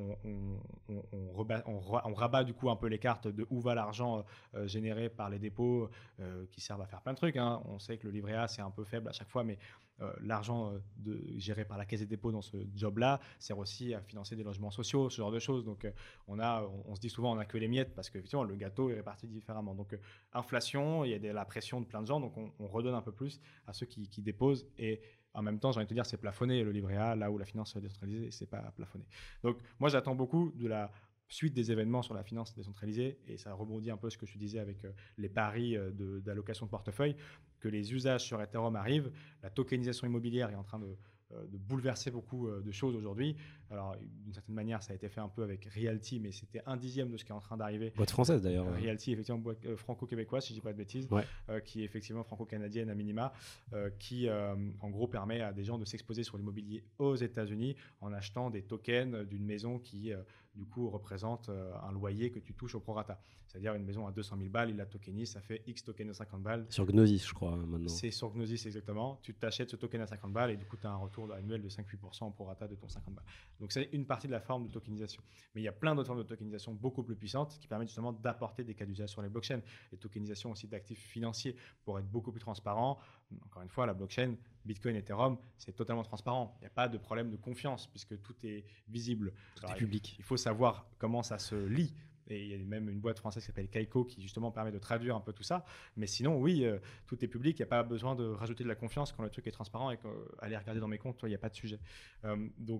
On rabat du coup un peu les cartes de où va l'argent généré par les dépôts qui servent à faire plein de trucs. On sait que le livret A, c'est un peu faible à chaque fois, mais l'argent géré par la Caisse des dépôts dans ce job-là sert aussi à financer des logements sociaux, ce genre de choses. Donc, on se dit souvent on n'a que les miettes parce que effectivement, le gâteau est réparti différemment. Donc, inflation, il y a la pression de plein de gens, donc on redonne un peu plus à ceux qui déposent. Et en même temps, j'ai envie de te dire, c'est plafonné le livret A, là où la finance décentralisée, c'est pas plafonné. Donc, moi, j'attends beaucoup de la suite des événements sur la finance décentralisée, et ça rebondit un peu ce que je te disais avec les paris d'allocation de portefeuille, que les usages sur Ethereum arrivent. La tokenisation immobilière est en train de bouleverser beaucoup de choses aujourd'hui. Alors, d'une certaine manière, ça a été fait un peu avec Realty, mais c'était 1/10 de ce qui est en train d'arriver. Boîte française d'ailleurs. Realty, effectivement, boîte franco-québécoise, si je ne dis pas de bêtises, Ouais. qui est effectivement franco-canadienne à minima, qui en gros permet à des gens de s'exposer sur l'immobilier aux États-Unis en achetant des tokens d'une maison qui, du coup, représente un loyer que tu touches au prorata. C'est-à-dire une maison à 200 000 balles, il la tokenise, ça fait X tokens de 50 balles. Sur Gnosis, je crois, maintenant. C'est sur Gnosis, exactement. Tu t'achètes ce token à 50 balles et du coup, tu as un retour annuel de 5-8% au prorata de ton 50 balles. Donc, c'est une partie de la forme de tokenisation. Mais il y a plein d'autres formes de tokenisation beaucoup plus puissantes qui permettent justement d'apporter des cas d'usage sur les blockchains. Les tokenisations aussi d'actifs financiers pour être beaucoup plus transparents. Encore une fois, la blockchain, Bitcoin, Ethereum, c'est totalement transparent. Il n'y a pas de problème de confiance puisque tout est visible. Tout est public. Il faut savoir comment ça se lie. Et il y a même une boîte française qui s'appelle Kaiko qui justement permet de traduire un peu tout ça. Mais sinon, oui, tout est public. Il n'y a pas besoin de rajouter de la confiance quand le truc est transparent et qu'aller regarder dans mes comptes, il n'y a pas de sujet. Donc,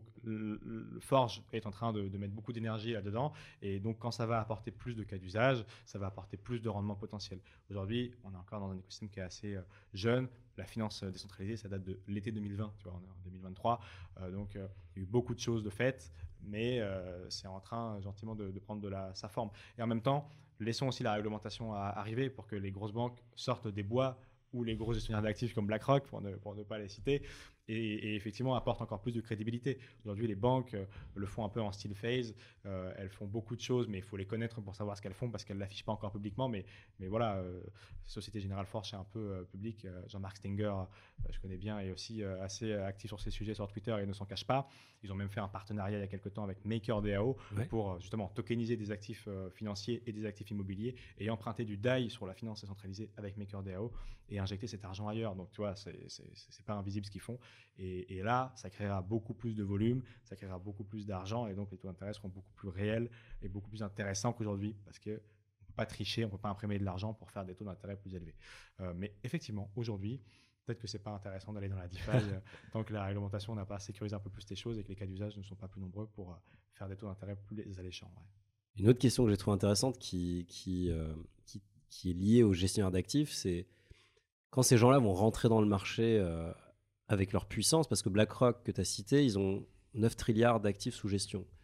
le Forge est en train de mettre beaucoup d'énergie là-dedans. Et donc, quand ça va apporter plus de cas d'usage, ça va apporter plus de rendement potentiel. Aujourd'hui, on est encore dans un écosystème qui est assez jeune. La finance décentralisée, ça date de l'été 2020. Tu vois, on est en 2023. Donc, il y a eu beaucoup de choses de faites. Mais c'est en train gentiment de prendre sa forme. Et en même temps, laissons aussi la réglementation arriver pour que les grosses banques sortent des bois ou les gros gestionnaires d'actifs comme BlackRock, pour ne pas les citer, et effectivement apportent encore plus de crédibilité. Aujourd'hui, les banques le font un peu en style phase. Elles font beaucoup de choses, mais il faut les connaître pour savoir ce qu'elles font parce qu'elles ne l'affichent pas encore publiquement. Mais voilà, Société Générale Forge, c'est un peu public. Jean-Marc Stenger, je connais bien, est aussi assez actif sur ces sujets sur Twitter et ne s'en cache pas. Ils ont même fait un partenariat il y a quelques temps avec MakerDAO pour justement tokeniser des actifs financiers et des actifs immobiliers et emprunter du DAI sur la finance décentralisée avec MakerDAO et injecter cet argent ailleurs. Donc, tu vois, c'est pas invisible ce qu'ils font. Et là, ça créera beaucoup plus de volume, ça créera beaucoup plus d'argent et donc les taux d'intérêt seront beaucoup plus réels et beaucoup plus intéressants qu'aujourd'hui parce qu'on ne peut pas tricher, on ne peut pas imprimer de l'argent pour faire des taux d'intérêt plus élevés. Mais effectivement, aujourd'hui, peut-être que ce n'est pas intéressant d'aller dans la DeFi tant que la réglementation n'a pas sécurisé un peu plus les choses et que les cas d'usage ne sont pas plus nombreux pour faire des taux d'intérêt plus alléchants. Ouais. Une autre question que j'ai trouvée intéressante qui est liée aux gestionnaires d'actifs, c'est quand ces gens-là vont rentrer dans le marché avec leur puissance, parce que BlackRock que tu as cité, ils ont 9 trilliards d'actifs sous gestion.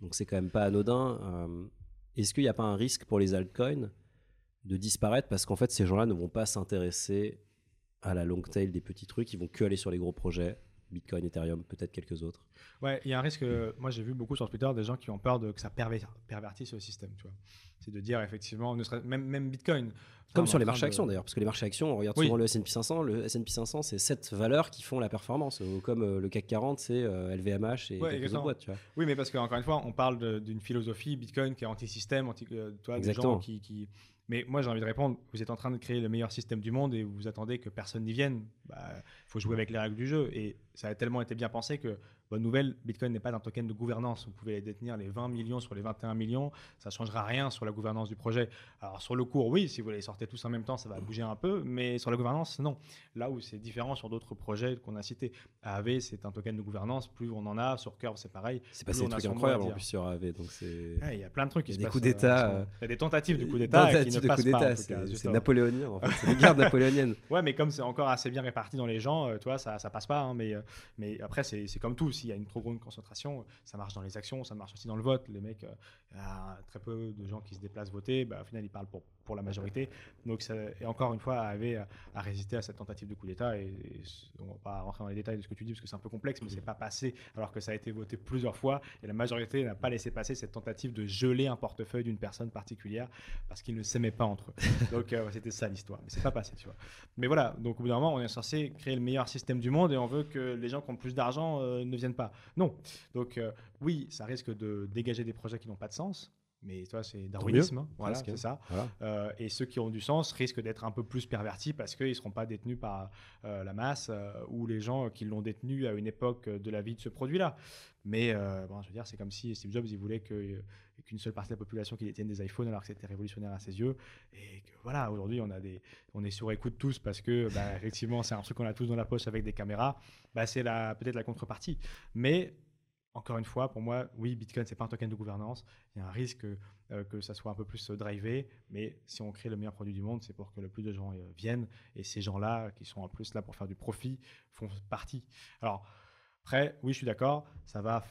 Donc c'est quand même pas anodin. Est-ce qu'il n'y a pas un risque pour les altcoins de disparaître parce qu'en fait ces gens-là ne vont pas s'intéresser à la long tail des petits trucs, ils vont que aller sur les gros projets, Bitcoin, Ethereum, peut-être quelques autres. Ouais, il y a un risque. Moi, j'ai vu beaucoup sur Twitter des gens qui ont peur que ça pervertisse le système. Tu vois, c'est de dire effectivement, même Bitcoin. Comme sur les marchés actions d'ailleurs, parce que les marchés actions, on regarde souvent le S&P 500. Le S&P 500, c'est 7 valeurs qui font la performance. Comme le CAC 40, c'est LVMH et quelques autres boîtes. Tu vois. Oui, mais parce qu'encore une fois, on parle d'une philosophie Bitcoin qui est anti-système, des gens qui. Mais moi, j'ai envie de répondre, vous êtes en train de créer le meilleur système du monde et vous attendez que personne n'y vienne. Il faut jouer avec les règles du jeu. Et ça a tellement été bien pensé que, bonne nouvelle, Bitcoin n'est pas un token de gouvernance. Vous pouvez les détenir les 20 millions sur les 21 millions. Ça ne changera rien sur la gouvernance du projet. Alors, sur le cours, oui, si vous les sortez tous en même temps, ça va bouger un peu. Mais sur la gouvernance, non. Là où c'est différent sur d'autres projets qu'on a cités. AAV, c'est un token de gouvernance. Plus on en a, sur Curve, c'est pareil. C'est passé des trucs incroyables en plus sur AAV. Donc il y a plein de trucs qui se passent. Des coups d'État. Il y a des tentatives de coups d'État qui ne passent pas. C'est napoléonien, en fait. C'est les guerres napoléoniennes. Ouais, mais comme c'est encore assez bien réparti dans les gens, tu vois, ça passe pas. Hein, mais après, c'est comme tout. S'il y a une trop grande concentration, ça marche dans les actions, ça marche aussi dans le vote. Les mecs, il y a très peu de gens qui se déplacent voter. Au final, ils parlent pour la majorité. Donc, et encore une fois, AAV a résisté à cette tentative de coup d'État. Et on va pas rentrer dans les détails de ce que tu dis parce que c'est un peu complexe, mais c'est pas passé alors que ça a été voté plusieurs fois. Et la majorité n'a pas laissé passer cette tentative de geler un portefeuille d'une personne particulière parce qu'ils ne s'aimaient pas entre eux. Donc, c'était ça l'histoire. Mais c'est pas passé, tu vois. Mais voilà, donc au bout d'un moment, on est censé créer le meilleur système du monde et on veut que les gens qui ont plus d'argent ne viennent pas. Non. Donc, oui, ça risque de dégager des projets qui n'ont pas de sens. Mais toi, c'est darwinisme, hein, voilà, c'est ça. Voilà. Et ceux qui ont du sens risquent d'être un peu plus pervertis parce qu'ils ne seront pas détenus par la masse ou les gens qui l'ont détenu à une époque de la vie de ce produit-là. Mais je veux dire, c'est comme si Steve Jobs il voulait qu'une seule partie de la population qui détienne des iPhones alors que c'était révolutionnaire à ses yeux. Et que voilà, aujourd'hui, on est sur écoute tous parce que effectivement, c'est un truc qu'on a tous dans la poche avec des caméras. C'est peut-être la contrepartie. Mais encore une fois, pour moi, oui, Bitcoin, c'est pas un token de gouvernance. Il y a un risque que ça soit un peu plus drivé. Mais si on crée le meilleur produit du monde, c'est pour que le plus de gens viennent. Et ces gens-là, qui sont en plus là pour faire du profit, font partie. Alors, après, oui, je suis d'accord. Ça va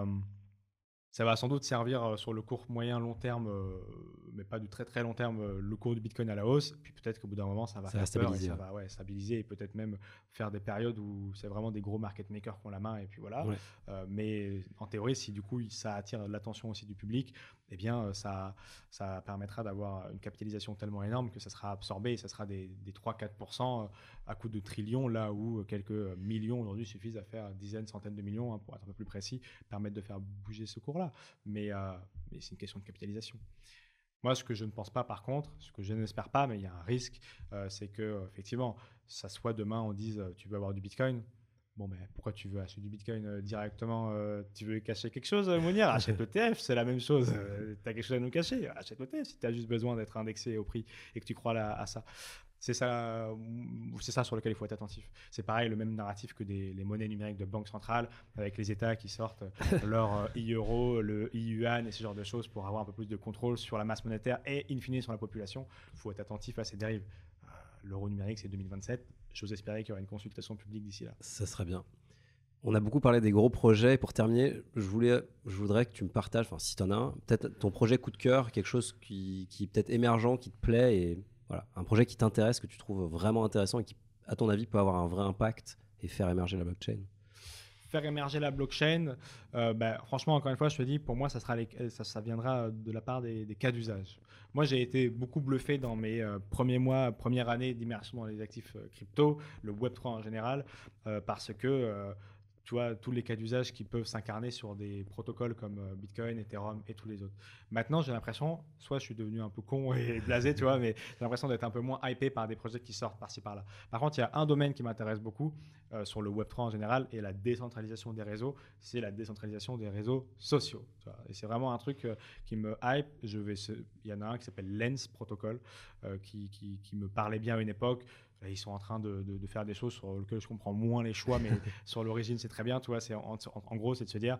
sans doute servir sur le court, moyen, long terme, mais pas du très très long terme, le cours du Bitcoin à la hausse. Puis peut-être qu'au bout d'un moment, ça va faire stabiliser. Ça va stabiliser et peut-être même faire des périodes où c'est vraiment des gros market makers qui ont la main. Et puis voilà. Ouais. Mais en théorie, si du coup ça attire l'attention aussi du public, eh bien ça permettra d'avoir une capitalisation tellement énorme que ça sera absorbé et ça sera des 3-4% à coût de trillions, là où quelques millions aujourd'hui suffisent à faire dizaines, centaines de millions, hein, pour être un peu plus précis, permettre de faire bouger ce cours-là. Mais c'est une question de capitalisation. Moi, ce que je ne pense pas, par contre, ce que je n'espère pas, mais il y a un risque, c'est que effectivement, ça soit demain, on dise tu veux avoir du Bitcoin. Bon, mais pourquoi tu veux acheter du Bitcoin directement tu veux cacher quelque chose, Mounir? Achète l'ETF, c'est la même chose. Tu as quelque chose à nous cacher? Achète l'ETF si tu as juste besoin d'être indexé au prix et que tu crois à ça. C'est ça sur lequel il faut être attentif. C'est pareil, le même narratif que les monnaies numériques de banque centrale, avec les États qui sortent leur e-euro, le e-yuan et ce genre de choses pour avoir un peu plus de contrôle sur la masse monétaire et in fine sur la population. Il faut être attentif à ces dérives. L'euro numérique, c'est 2027. J'ose espérer qu'il y aura une consultation publique d'ici là. Ça serait bien. On a beaucoup parlé des gros projets. Et pour terminer, je voudrais que tu me partages, si tu en as un, peut-être ton projet coup de cœur, quelque chose qui est peut-être émergent, qui te plaît, et voilà, un projet qui t'intéresse, que tu trouves vraiment intéressant et qui, à ton avis, peut avoir un vrai impact et faire émerger la blockchain. Faire émerger la blockchain, franchement, encore une fois, je te dis, pour moi, ça viendra de la part des cas d'usage. Moi, j'ai été beaucoup bluffé dans mes première année d'immersion dans les actifs crypto, le Web3 en général, parce que tu vois, tous les cas d'usage qui peuvent s'incarner sur des protocoles comme Bitcoin, Ethereum et tous les autres. Maintenant, j'ai l'impression, soit je suis devenu un peu con et blasé, tu vois, mais j'ai l'impression d'être un peu moins hypé par des projets qui sortent par-ci par-là. Par contre, il y a un domaine qui m'intéresse beaucoup sur le Web3 en général et la décentralisation des réseaux, c'est la décentralisation des réseaux sociaux. Tu vois. Et c'est vraiment un truc qui me hype. Il y en a un qui s'appelle Lens Protocol qui me parlait bien à une époque. Là, ils sont en train de faire des choses sur lesquelles je comprends moins les choix, mais sur l'origine, c'est très bien. Tu vois, en gros, c'est de se dire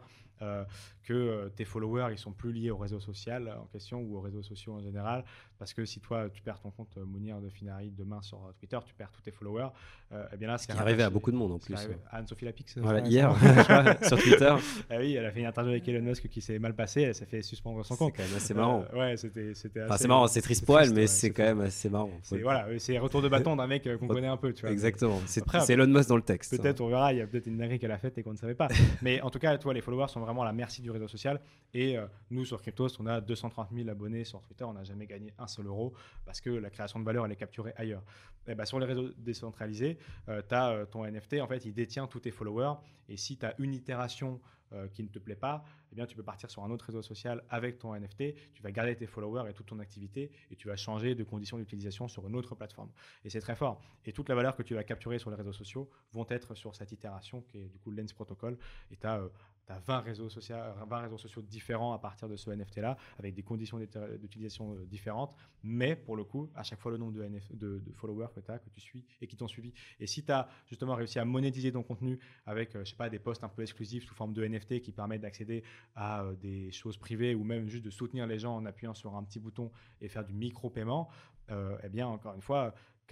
que tes followers, ils sont plus liés au réseau social en question ou aux réseaux sociaux en général. Parce que si toi, tu perds ton compte Mounir de Finari demain sur Twitter, tu perds tous tes followers. Eh bien là, Ce qui est arrivé à beaucoup de monde en plus. À Anne-Sophie Lapix. Voilà, hier, je crois, sur Twitter. Ah oui, elle a fait une interview avec Elon Musk qui s'est mal passée. Elle s'est fait suspendre son compte. C'est quand même assez marrant. Ouais, c'était assez. C'est marrant, c'est triste pour elle, mais ouais, c'est quand même assez marrant. C'est retour de bâton d'un mec qu'on connaît un peu. Tu vois, exactement. Après, c'est Elon Musk dans le texte. Peut-être, on verra. Il y a peut-être une dinguerie qu'elle a faite et qu'on ne savait pas. Mais en tout cas, toi, les followers sont vraiment à la merci du réseau social. Et nous, sur Cryptos, on a 230 000 abonnés sur Twitter. On n'a jamais gagné un seul euro parce que la création de valeur, elle est capturée ailleurs. Et sur les réseaux décentralisés, tu as ton NFT. En fait, il détient tous tes followers. Et si tu as une itération qui ne te plaît pas, eh bien, tu peux partir sur un autre réseau social avec ton NFT, tu vas garder tes followers et toute ton activité et tu vas changer de conditions d'utilisation sur une autre plateforme. Et c'est très fort. Et toute la valeur que tu vas capturer sur les réseaux sociaux vont être sur cette itération qui est du coup Lens Protocol. Et tu as 20 réseaux sociaux différents à partir de ce NFT-là, avec des conditions d'utilisation différentes, mais pour le coup, à chaque fois le nombre de followers que tu as, que tu suis et qui t'ont suivi. Et si tu as justement réussi à monétiser ton contenu avec, je sais pas, des posts un peu exclusifs sous forme de NFT qui permettent d'accéder à des choses privées ou même juste de soutenir les gens en appuyant sur un petit bouton et faire du micro-paiement, eh bien, encore une fois,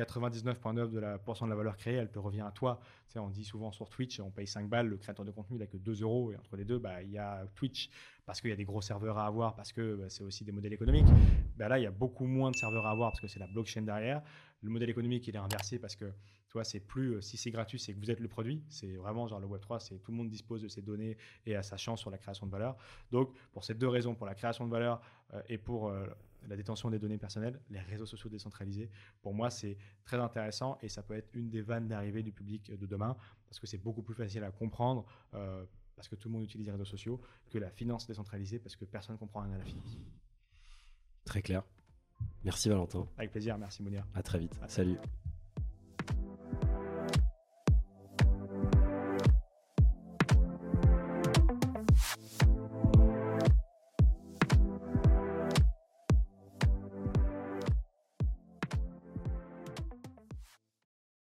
99,9% de la valeur créée, elle te revient à toi. Tu sais, on dit souvent sur Twitch, on paye 5 balles, le créateur de contenu, il n'a que 2 euros. Et entre les deux, il y a Twitch parce qu'il y a des gros serveurs à avoir, parce que c'est aussi des modèles économiques. Là, il y a beaucoup moins de serveurs à avoir parce que c'est la blockchain derrière. Le modèle économique, il est inversé parce que toi, c'est plus si c'est gratuit, c'est que vous êtes le produit. C'est vraiment genre le Web3, c'est tout le monde dispose de ses données et a sa chance sur la création de valeur. Donc, pour ces deux raisons, pour la création de valeur et pour la détention des données personnelles, les réseaux sociaux décentralisés, pour moi, c'est très intéressant et ça peut être une des vannes d'arrivée du public de demain parce que c'est beaucoup plus facile à comprendre parce que tout le monde utilise les réseaux sociaux que la finance décentralisée parce que personne ne comprend rien à la finance. Très clair. Merci Valentin. Avec plaisir, merci Mounir. À très vite. Salut.